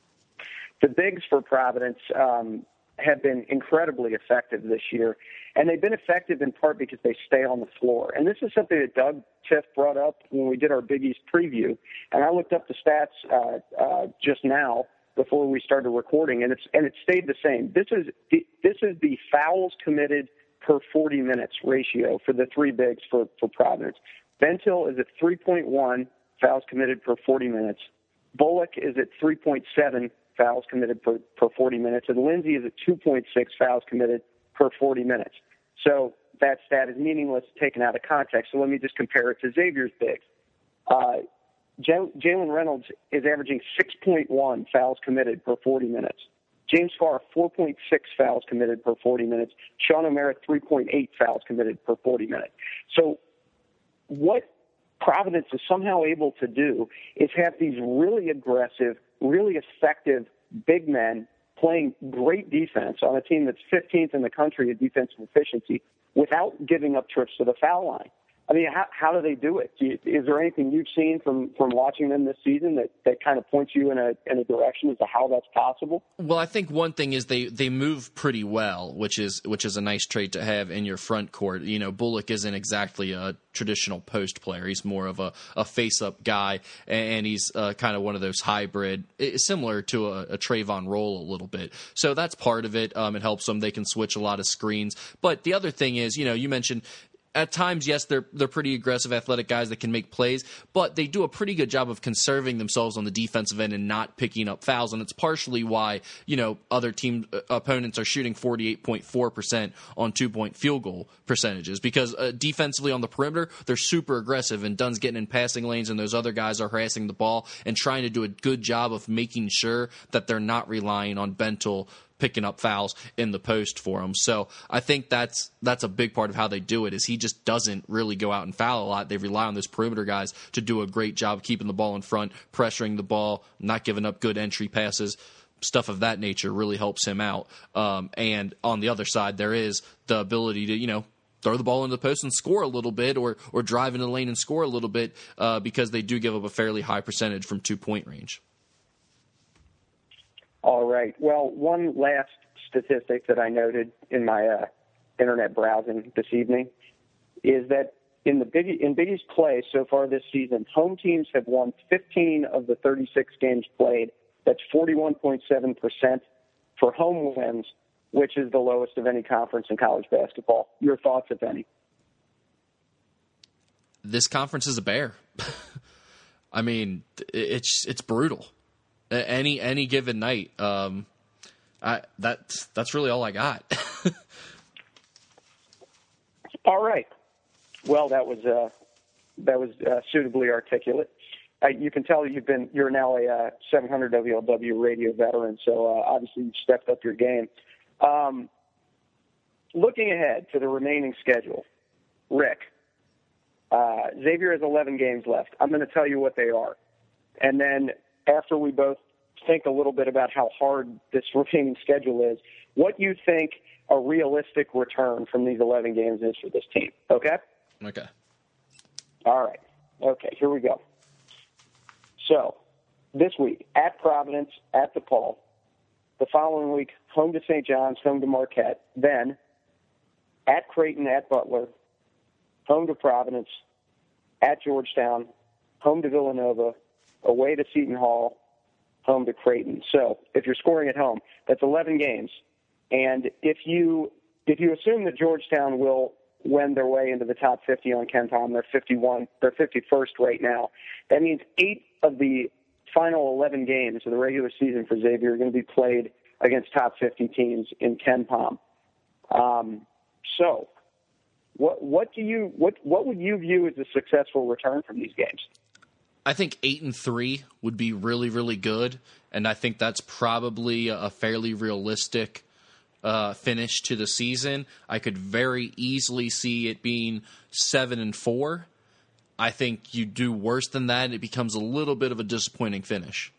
The bigs for Providence um, have been incredibly effective this year, and they've been effective in part because they stay on the floor. And this is something that Doug Tiff brought up when we did our Big East preview, and I looked up the stats uh, uh, just now before we started recording, and it's and it stayed the same. This is the, this is the fouls committed per forty minutes ratio for the three bigs for, for Providence. Bentil is at three point one fouls committed per forty minutes. Bullock is at three point seven fouls committed per, per forty minutes, and Lindsay is at two point six fouls committed per forty minutes. So that stat is meaningless taken out of context. So let me just compare it to Xavier's bigs. Uh, Jalen Reynolds is averaging six point one fouls committed per forty minutes. James Farr, four point six fouls committed per forty minutes. Sean O'Mara, three point eight fouls committed per forty minutes. So what Providence is somehow able to do is have these really aggressive, really effective big men playing great defense on a team that's fifteenth in the country in defensive efficiency without giving up trips to the foul line. I mean, how, how do they do it? Do you, is there anything you've seen from, from watching them this season that, that kind of points you in a in a direction as to how that's possible? Well, I think one thing is they, they move pretty well, which is which is a nice trait to have in your front court. You know, Bullock isn't exactly a traditional post player. He's more of a, a face-up guy, and he's uh, kind of one of those hybrid, similar to a, a Trayvon Roll a little bit. So that's part of it. Um, it helps them. They can switch a lot of screens. But the other thing is, you know, you mentioned – at times, yes, they're they're pretty aggressive, athletic guys that can make plays, but they do a pretty good job of conserving themselves on the defensive end and not picking up fouls. And it's partially why, you know, other team uh, opponents are shooting forty-eight point four percent on two-point field goal percentages because uh, defensively on the perimeter, they're super aggressive, and Dunn's getting in passing lanes, and those other guys are harassing the ball and trying to do a good job of making sure that they're not relying on Bentil picking up fouls in the post for him. So I think that's that's a big part of how they do it is he just doesn't really go out and foul a lot. They rely on those perimeter guys to do a great job keeping the ball in front, pressuring the ball, not giving up good entry passes. Stuff of that nature really helps him out. Um, and on the other side, there is the ability to, you know, throw the ball into the post and score a little bit or or drive into the lane and score a little bit uh, because they do give up a fairly high percentage from two-point range. All right. Well, one last statistic that I noted in my uh, internet browsing this evening is that in the Big in Big East play so far this season, home teams have won fifteen of the thirty-six games played. That's forty-one point seven percent for home wins, which is the lowest of any conference in college basketball. Your thoughts, if any? This conference is a bear. I mean, it's it's brutal. Any any given night, um, I, that's that's really all I got. All right. Well, that was uh, that was uh, suitably articulate. Uh, you can tell you've been you're now a uh, seven hundred W L W radio veteran, so uh, obviously you've stepped up your game. Um, looking ahead to the remaining schedule, Rick, uh, Xavier has eleven games left. I'm going to tell you what they are, and then after we both think a little bit about how hard this remaining schedule is, what you think a realistic return from these eleven games is for this team. Okay? Okay. All right. Okay, here we go. So, this week, at Providence, at DePaul. The following week, home to Saint John's, home to Marquette. Then, at Creighton, at Butler, home to Providence, at Georgetown, home to Villanova, away to Seton Hall, home to Creighton. So if you're scoring at home, that's eleven games. And if you if you assume that Georgetown will wend their way into the top fifty on KenPom, they're fifty-one, they're fifty-first right now. That means eight of the final eleven games of the regular season for Xavier are going to be played against top fifty teams in KenPom. Um, so what what do you what what would you view as a successful return from these games? I think eight and three would be really, really good, and I think that's probably a fairly realistic uh, finish to the season. I could very easily see it being seven and four. I think you do worse than that, and it becomes a little bit of a disappointing finish.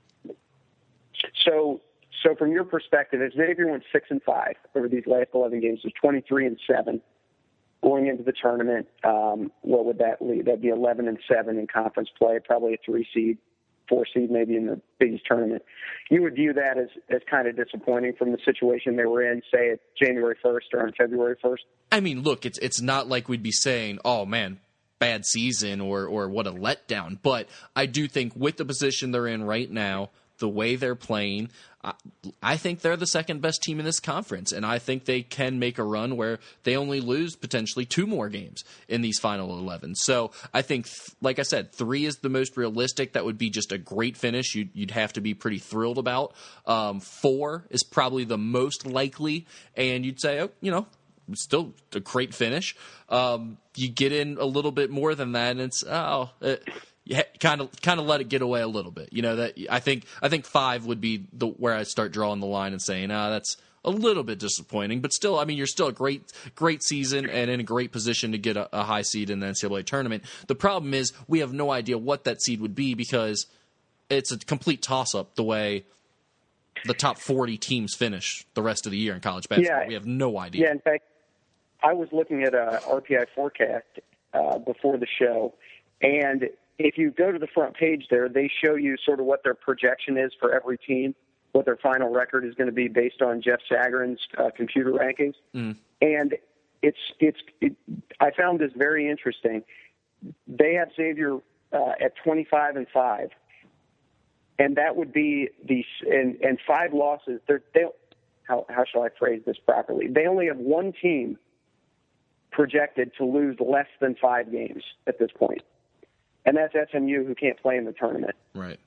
So, so from your perspective, if Xavier went six and five over these last eleven games, it's twenty-three and seven. going into the tournament. Um, what would that lead? That'd be eleven and seven in conference play, probably a three seed, four seed maybe in the Big East tournament. You would view that as, as kind of disappointing from the situation they were in, say, at January first or on February first? I mean, look, it's it's not like we'd be saying, oh, man, bad season or or what a letdown. But I do think with the position they're in right now, the way they're playing, I, I think they're the second best team in this conference, and I think they can make a run where they only lose potentially two more games in these final eleven. So I think, like I said, three is the most realistic. That would be just a great finish. You'd, you'd have to be pretty thrilled about. Um, four is probably the most likely, and you'd say, oh, you know, still a great finish. Um, you get in a little bit more than that, and it's, oh, it, you kind of kind of let it get away a little bit. You know, that I think I think five would be the where I start drawing the line and saying, ah, that's a little bit disappointing. But still, I mean, you're still a great great season and in a great position to get a, a high seed in the N C double A tournament. The problem is we have no idea what that seed would be because it's a complete toss-up the way the top forty teams finish the rest of the year in college basketball. Yeah. We have no idea. Yeah, in fact, I was looking at a R P I forecast uh, before the show, and if you go to the front page there, they show you sort of what their projection is for every team, what their final record is going to be based on Jeff Sagarin's uh, computer rankings. Mm. And it's it's it, I found this very interesting. They have Xavier uh, at twenty-five and five, and that would be the and and five losses. They're, they how how shall I phrase this properly? They only have one team projected to lose less than five games at this point. And that's S M U, who can't play in the tournament. Right.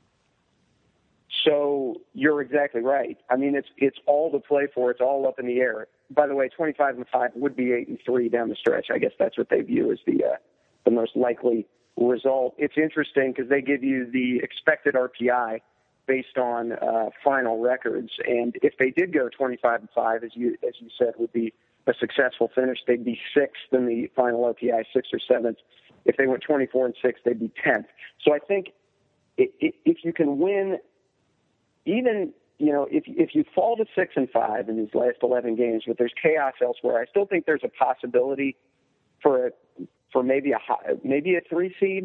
So you're exactly right. I mean, it's it's all to play for. It's all up in the air. By the way, twenty-five and five would be eight and three down the stretch. I guess that's what they view as the uh, the most likely result. It's interesting because they give you the expected R P I based on uh, final records, and if they did go twenty-five and five, as you as you said, would be a successful finish. They'd be sixth in the final R P I, sixth or seventh. If they went twenty-four and six, they'd be tenth. So I think if you can win, even, you know, if if you fall to six and five in these last eleven games, but there's chaos elsewhere, I still think there's a possibility for a, for maybe a high, maybe a three seed.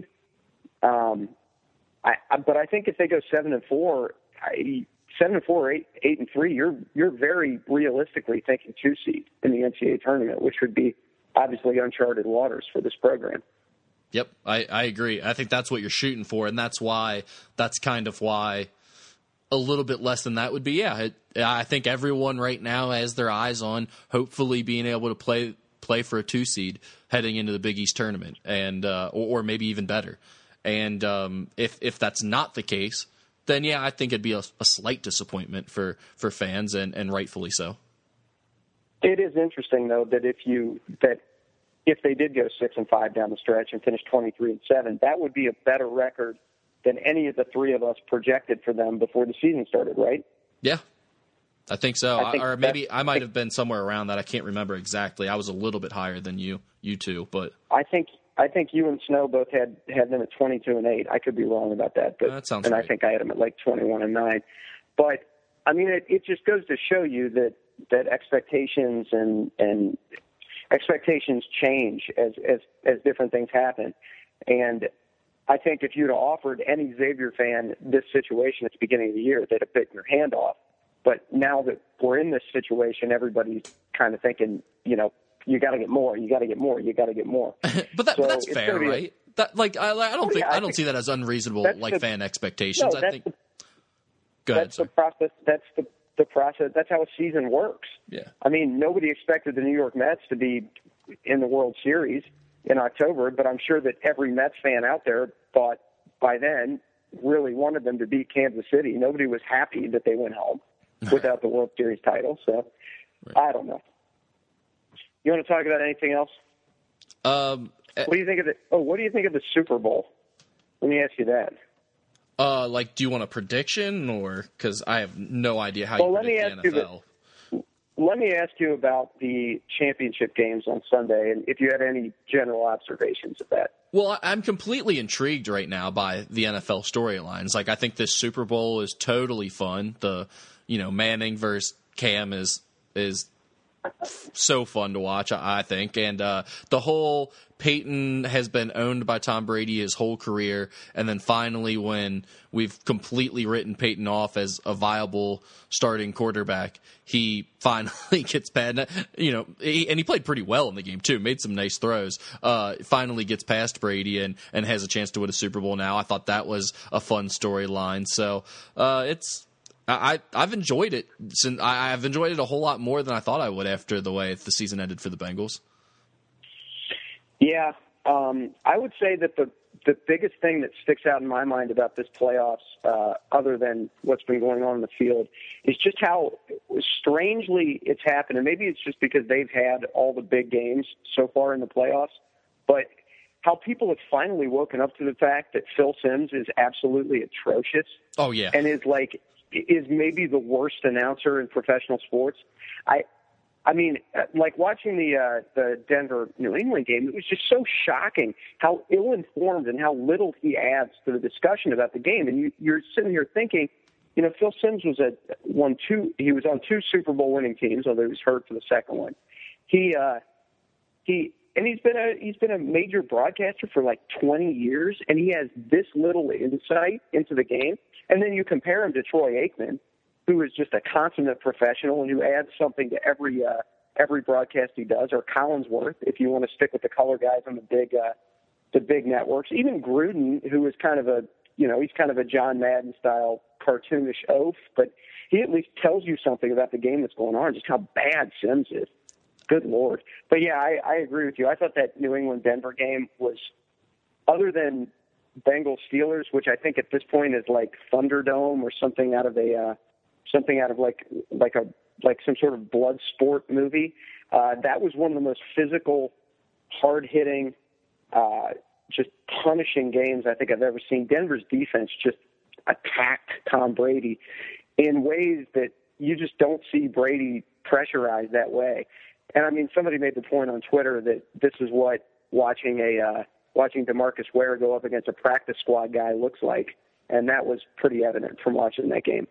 Um, I, I but I think if they go seven and four, I, seven and four, or eight eight and three, you're you're very realistically thinking two seed in the N C double A tournament, which would be obviously uncharted waters for this program. Yep, I, I agree. I think that's what you're shooting for, and that's why that's kind of why a little bit less than that would be. Yeah, it, I think everyone right now has their eyes on hopefully being able to play play for a two seed heading into the Big East tournament, and uh, or, or maybe even better. And um, if if that's not the case, then yeah, I think it'd be a, a slight disappointment for, for fans, and, and rightfully so. It is interesting though that if you that. If they did go six and five down the stretch and finish twenty-three and seven, that would be a better record than any of the three of us projected for them before the season started, right? Yeah, I think so. I think or maybe I might have been somewhere around that. I can't remember exactly. I was a little bit higher than you, you two, but I think I think you and Snow both had, had them at twenty-two and eight. I could be wrong about that, but that sounds and right. I think I had them at like twenty-one and nine. But I mean, it, it just goes to show you that that expectations and and expectations change as, as, as different things happen. And I think if you'd have offered any Xavier fan this situation at the beginning of the year, they'd have bitten your hand off. But now that we're in this situation, everybody's kind of thinking, you know, you got to get more, you got to get more, you got to get more. but, that, so but that's fair, right? A, that, like, I, I don't think yeah, I, I don't think see that as unreasonable, like the, fan expectations. No, I think. The, go ahead. That's sorry. the process. That's the the process. That's how a season works. Yeah. I mean, nobody expected the New York Mets to be in the World Series in October, but I'm sure that every Mets fan out there thought by then really wanted them to beat Kansas City. Nobody was happy that they went home without the World Series title. So right. I don't know. You want to talk about anything else? Um, what do you think of the? Oh, what do you think of the Super Bowl? Let me ask you that. Uh, like, do you want a prediction, or because I have no idea how well, you let me predict ask the N F L? L. You the, let me ask you about the championship games on Sunday, and if you had any general observations of that. Well, I'm completely intrigued right now by the N F L storylines. Like, I think this Super Bowl is totally fun. The, you know, Manning versus Cam is is so fun to watch, I think. And uh, the whole Peyton has been owned by Tom Brady his whole career, and then finally when we've completely written Peyton off as a viable starting quarterback, he finally gets past, you know, he, and he played pretty well in the game too, made some nice throws, uh, finally gets past Brady and, and has a chance to win a Super Bowl now. I thought that was a fun storyline. So uh, it's, I, I've enjoyed it. Since I've enjoyed it a whole lot more than I thought I would after the way the season ended for the Bengals. Yeah, um, I would say that the the biggest thing that sticks out in my mind about this playoffs, uh, other than what's been going on in the field, is just how strangely it's happened. And maybe it's just because they've had all the big games so far in the playoffs, but how people have finally woken up to the fact that Phil Simms is absolutely atrocious. Oh yeah, and is like. is maybe the worst announcer in professional sports. I, I mean, like watching the uh, the Denver New England game, it was just so shocking how ill-informed and how little he adds to the discussion about the game. And you, you're sitting here thinking, you know, Phil Simms was a won two. He was on two Super Bowl winning teams, although he was hurt for the second one. He uh, he. And he's been a he's been a major broadcaster for like twenty years, and he has this little insight into the game. And then you compare him to Troy Aikman, who is just a consummate professional and who adds something to every uh, every broadcast he does, or Collinsworth, if you want to stick with the color guys on the big uh, the big networks. Even Gruden, who is kind of a you know he's kind of a John Madden style cartoonish oaf, but he at least tells you something about the game that's going on, just how bad Simms is. Good Lord. But, yeah, I, I agree with you. I thought that New England-Denver game was, other than Bengals-Steelers, which I think at this point is like Thunderdome or something out of a uh, something out of like like a like some sort of blood sport movie. Uh, that was one of the most physical, hard-hitting, uh, just punishing games I think I've ever seen. Denver's defense just attacked Tom Brady in ways that you just don't see Brady pressurized that way. And I mean, somebody made the point on Twitter that this is what watching a uh, watching DeMarcus Ware go up against a practice squad guy looks like, and that was pretty evident from watching that game.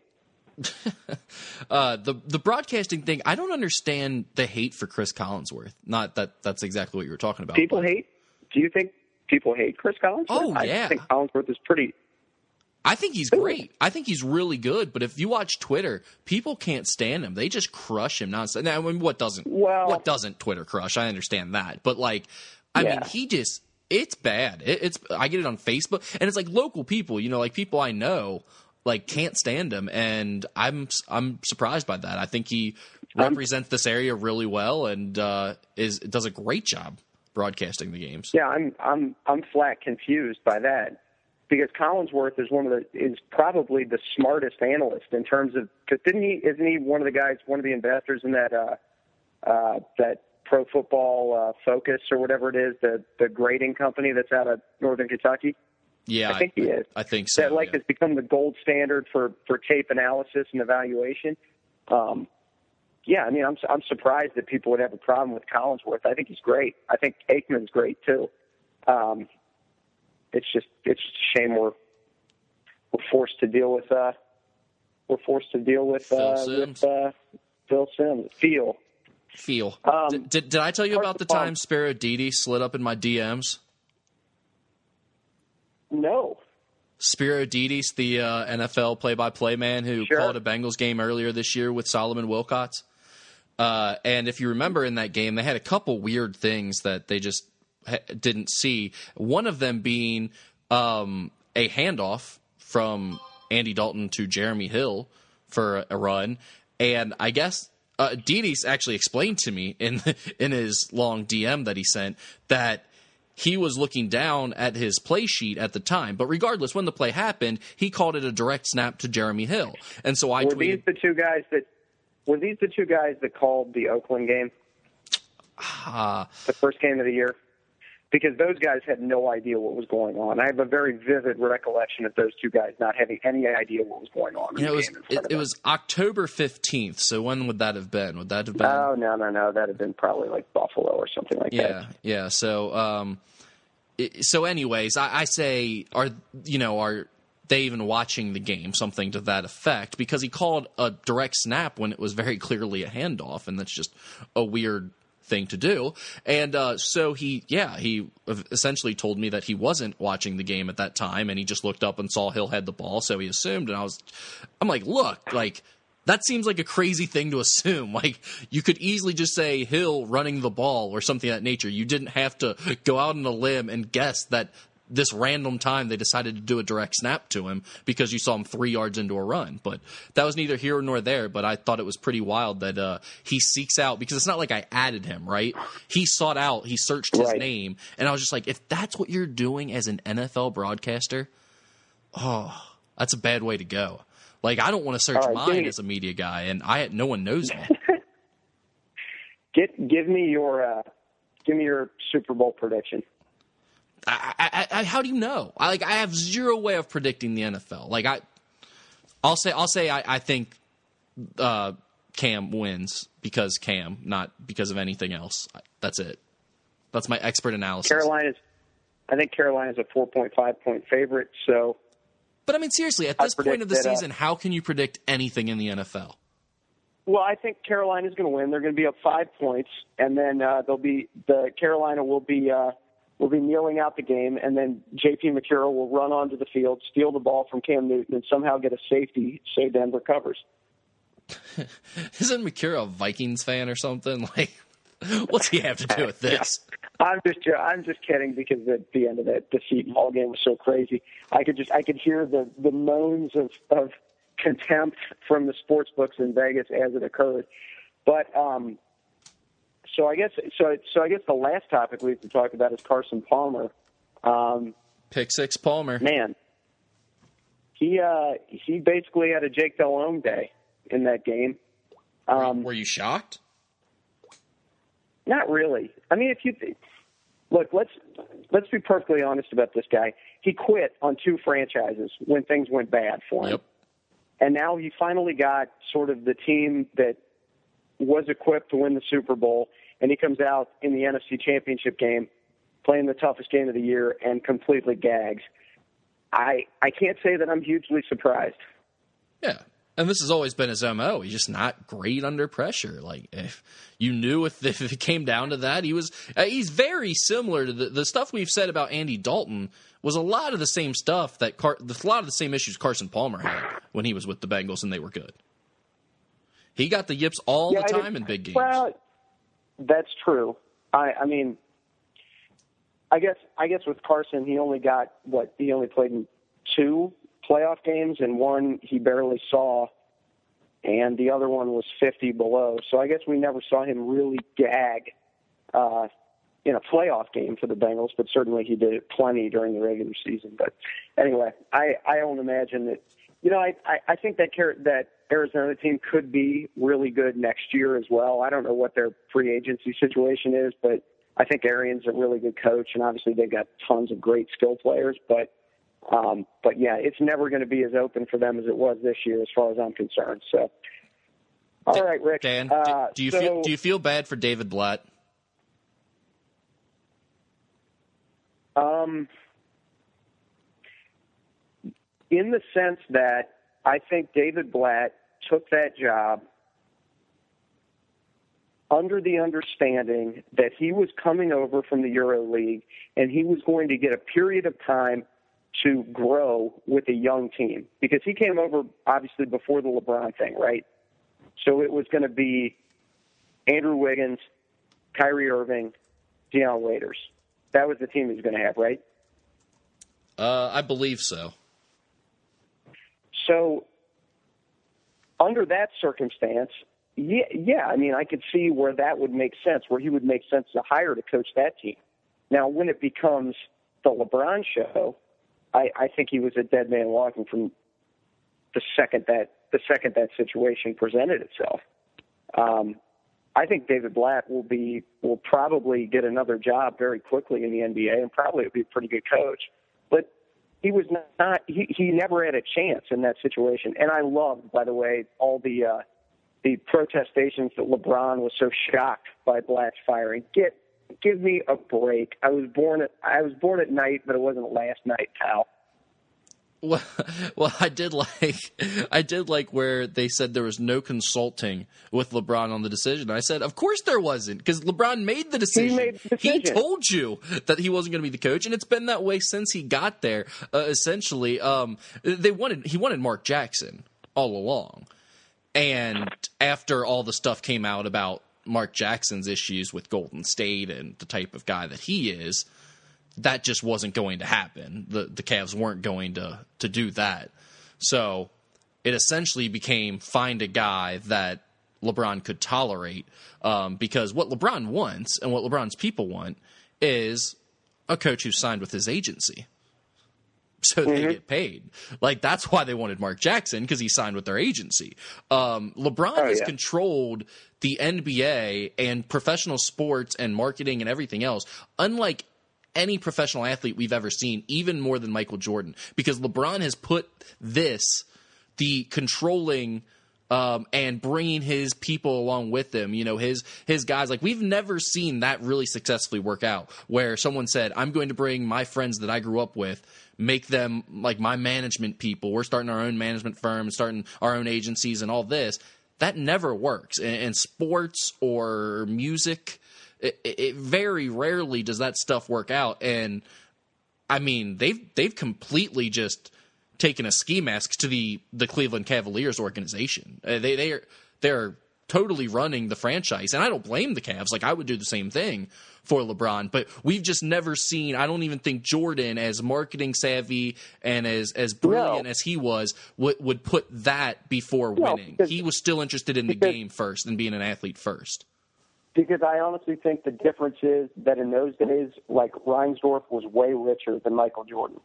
uh, the the broadcasting thing, I don't understand the hate for Chris Collinsworth. Not that that's exactly what you were talking about. People but. hate? Do you think people hate Chris Collinsworth? Oh yeah, I think Collinsworth is pretty. I think he's great. I think he's really good. But if you watch Twitter, people can't stand him. They just crush him nonstop. Now, I mean, what doesn't? Well, what doesn't Twitter crush? I understand that. But like, I yeah. mean, he just it's bad. It, it's I get it on Facebook, and it's like local people. You know, like people I know, like can't stand him, and I'm I'm surprised by that. I think he represents this area really well, and uh, is does a great job broadcasting the games. Yeah, I'm I'm I'm flat confused by that. Because Collinsworth is one of the is probably the smartest analyst in terms of because didn't he isn't he one of the guys one of the investors in that uh, uh, that Pro Football uh, Focus or whatever it is the the grading company that's out of Northern Kentucky. Yeah, I think he is. I think so. That like yeah. has become the gold standard for, for tape analysis and evaluation. Um, yeah, I mean I'm I'm surprised that people would have a problem with Collinsworth. I think he's great. I think Aikman's great too. Um, It's just it's just a shame we're we're forced to deal with uh we're forced to deal with Phil uh, Simms. with uh, Phil Simms. Feel feel. Um, did, did did I tell you about the time Spero Didi slid up in my D Ms? No. Spero Didi's the uh, N F L play-by-play man who Sure. called a Bengals game earlier this year with Solomon Wilcots. Uh, and if you remember in that game, they had a couple weird things that they just didn't see. One of them being um, a handoff from Andy Dalton to Jeremy Hill for a run, and I guess uh, Didi's actually explained to me in in his long D M that he sent that he was looking down at his play sheet at the time. But regardless, when the play happened, he called it a direct snap to Jeremy Hill, and so I were tweeted. these the two guys that were these the two guys that called the Oakland game, Uh, the first game of the year? Because those guys had no idea what was going on. I have a very vivid recollection of those two guys not having any idea what was going on. In you know, the it was game in front it, of it them. was October fifteenth. So when would that have been? Would that have been? Oh no no no! That had been probably like Buffalo or something like yeah, that. Yeah, yeah. So, um, it, so anyways, I, I say, are you know, are they even watching the game, something to that effect, because he called a direct snap when it was very clearly a handoff, and that's just a weird thing to do. And uh, so he, yeah, he essentially told me that he wasn't watching the game at that time, and he just looked up and saw Hill had the ball, so he assumed. And I was, I'm like, look, like, that seems like a crazy thing to assume. Like, you could easily just say Hill running the ball or something of that nature. You didn't have to go out on a limb and guess that this random time they decided to do a direct snap to him because you saw him three yards into a run. But that was neither here nor there. But I thought it was pretty wild that uh, he seeks out, because it's not like I added him, right? He sought out, he searched his right. name, and I was just like, if that's what you're doing as an N F L broadcaster, oh, that's a bad way to go. Like, I don't want to search right, mine me, as a media guy, and I no one knows me. Get give me your uh, give me your Super Bowl prediction. I, I, I, how do you know? I, like, I have zero way of predicting the N F L. Like, I, I'll say, I'll say, I, I think uh, Cam wins because Cam, not because of anything else. That's it. That's my expert analysis. Carolina's, I think Carolina's a four point five point favorite. So, but I mean, seriously, at this point of the that, uh, season, how can you predict anything in the N F L? Well, I think Carolina's going to win. They're going to be up five points, and then uh, they'll be the Carolina will be. Uh, will be kneeling out the game, and then J P McCurry will run onto the field, steal the ball from Cam Newton, and somehow get a safety so Denver covers. Isn't McCurry a Vikings fan or something? Like, what's he have to do with this? Yeah. I'm just I'm just kidding, because at the end of that defeat ball game was so crazy. I could just I could hear the, the moans of, of contempt from the sports books in Vegas as it occurred. But um So I guess so. So I guess the last topic we have to talk about is Carson Palmer. Um, Pick six Palmer. Man, he uh, he basically had a Jake Delhomme day in that game. Um, Were you shocked? Not really. I mean, if you look, let's let's be perfectly honest about this guy. He quit on two franchises when things went bad for him, Yep. and now he finally got sort of the team that was equipped to win the Super Bowl. And he comes out in the N F C Championship game, playing the toughest game of the year, and completely gags. I I can't say that I'm hugely surprised. Yeah, and this has always been his M O. He's just not great under pressure. Like, if you knew if, if it came down to that, he was uh, he's very similar to the, the stuff we've said about Andy Dalton. Was a lot of the same stuff that Car- a lot of the same issues Carson Palmer had when he was with the Bengals and they were good. He got the yips all yeah, the time did, in big games. Well, that's true. I, I mean, I guess I guess with Carson, he only got what he only played in two playoff games, and one he barely saw, and the other one was fifty below. So I guess we never saw him really gag uh, in a playoff game for the Bengals, but certainly he did it plenty during the regular season. But anyway, I, I don't imagine that. You know, I, I, I think that that Arizona team could be really good next year as well. I don't know what their free agency situation is, but I think Arians a really good coach, and obviously they've got tons of great skill players. But, um, but yeah, it's never going to be as open for them as it was this year, as far as I'm concerned. So, all right, Rick. Dan, uh, do you so, feel do you feel bad for David Blatt? Um. In the sense that I think David Blatt took that job under the understanding that he was coming over from the EuroLeague and he was going to get a period of time to grow with a young team, because he came over obviously before the LeBron thing, right? So it was going to be Andrew Wiggins, Kyrie Irving, Deion Waiters. That was the team he was going to have, right? Uh, I believe so. So, under that circumstance, yeah, yeah, I mean, I could see where that would make sense, where he would make sense to hire to coach that team. Now, when it becomes the LeBron show, I, I think he was a dead man walking from the second that the second that situation presented itself. Um, I think David Blatt will be will probably get another job very quickly in the N B A, and probably will be a pretty good coach. But he was not. He, he never had a chance in that situation. And I loved, by the way, all the uh, the protestations that LeBron was so shocked by Blatt's firing. Get give me a break. I was born at I was born at night, but it wasn't last night, pal. Well, well, I did like I did like where they said there was no consulting with LeBron on the decision. I said, of course there wasn't, because LeBron made the decision. He made the decision. He told you that he wasn't going to be the coach, and it's been that way since he got there. Uh, essentially, um, they wanted he wanted Mark Jackson all along, and after all the stuff came out about Mark Jackson's issues with Golden State and the type of guy that he is, that just wasn't going to happen. The the Cavs weren't going to to do that. So it essentially became find a guy that LeBron could tolerate, um, because what LeBron wants and what LeBron's people want is a coach who signed with his agency, so they mm-hmm. get paid. Like, that's why they wanted Mark Jackson, because he signed with their agency. Um, LeBron oh, has yeah. controlled the N B A and professional sports and marketing and everything else, unlike any professional athlete we've ever seen, even more than Michael Jordan, because LeBron has put this, the controlling um, and bringing his people along with him, you know, his his guys. Like, we've never seen that really successfully work out, where someone said, I'm going to bring my friends that I grew up with, make them like my management people. We're starting our own management firm, starting our own agencies and all this. That never works in, in sports or music. It, it very rarely does that stuff work out, and I mean they've they've completely just taken a ski mask to the, the Cleveland Cavaliers organization. Uh, they they are they're totally running the franchise, and I don't blame the Cavs. Like, I would do the same thing for LeBron, but we've just never seen. I don't even think Jordan, as marketing savvy and as as brilliant no. as he was, would would put that before no, winning. Because, he was still interested in the because, game first and being an athlete first. Because I honestly think the difference is that in those days, like, Reinsdorf was way richer than Michael Jordan.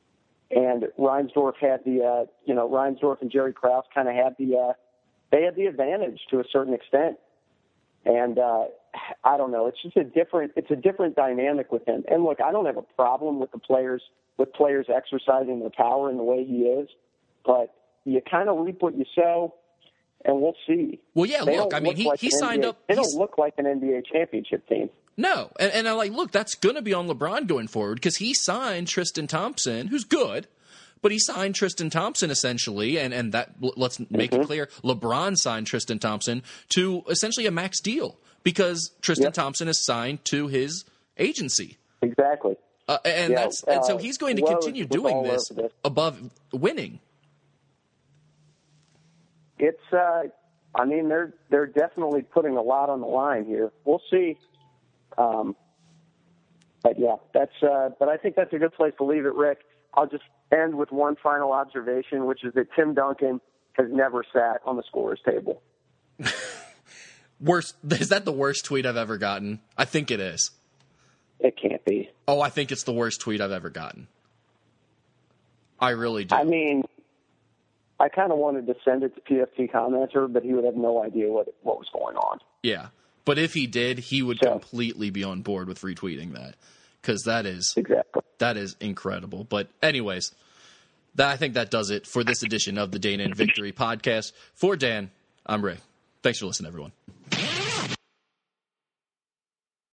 And Reinsdorf had the, uh, you know, Reinsdorf and Jerry Krause kind of had the, uh, they had the advantage to a certain extent. And uh, I don't know, it's just a different, it's a different dynamic with him. And look, I don't have a problem with the players, with players exercising their power in the way he is, but you kind of reap what you sow. And we'll see. Well, yeah, they look, I mean, look he, like he signed N B A, up. They don't look like an N B A championship team. No, and, and I'm like, look, that's going to be on LeBron going forward, because he signed Tristan Thompson, who's good, but he signed Tristan Thompson essentially, and, and that, let's make mm-hmm. it clear, LeBron signed Tristan Thompson to essentially a max deal, because Tristan yep. Thompson is signed to his agency. Exactly. Uh, and yeah, that's and so uh, he's going to Rose continue doing this, this above winning. It's, uh, I mean, they're they're definitely putting a lot on the line here. We'll see. Um, but yeah, that's. Uh, but I think that's a good place to leave it, Rick. I'll just end with one final observation, which is that Tim Duncan has never sat on the scorer's table. Worst? Is that the worst tweet I've ever gotten? I think it is. It can't be. Oh, I think it's the worst tweet I've ever gotten. I really do. I mean, I kind of wanted to send it to P F T Commenter, but he would have no idea what what was going on. Yeah, but if he did, he would so, completely be on board with retweeting that, because that is exactly that is incredible. But anyways, that I think that does it for this edition of the Dana and Victory podcast. For Dan, I'm Ray. Thanks for listening, everyone.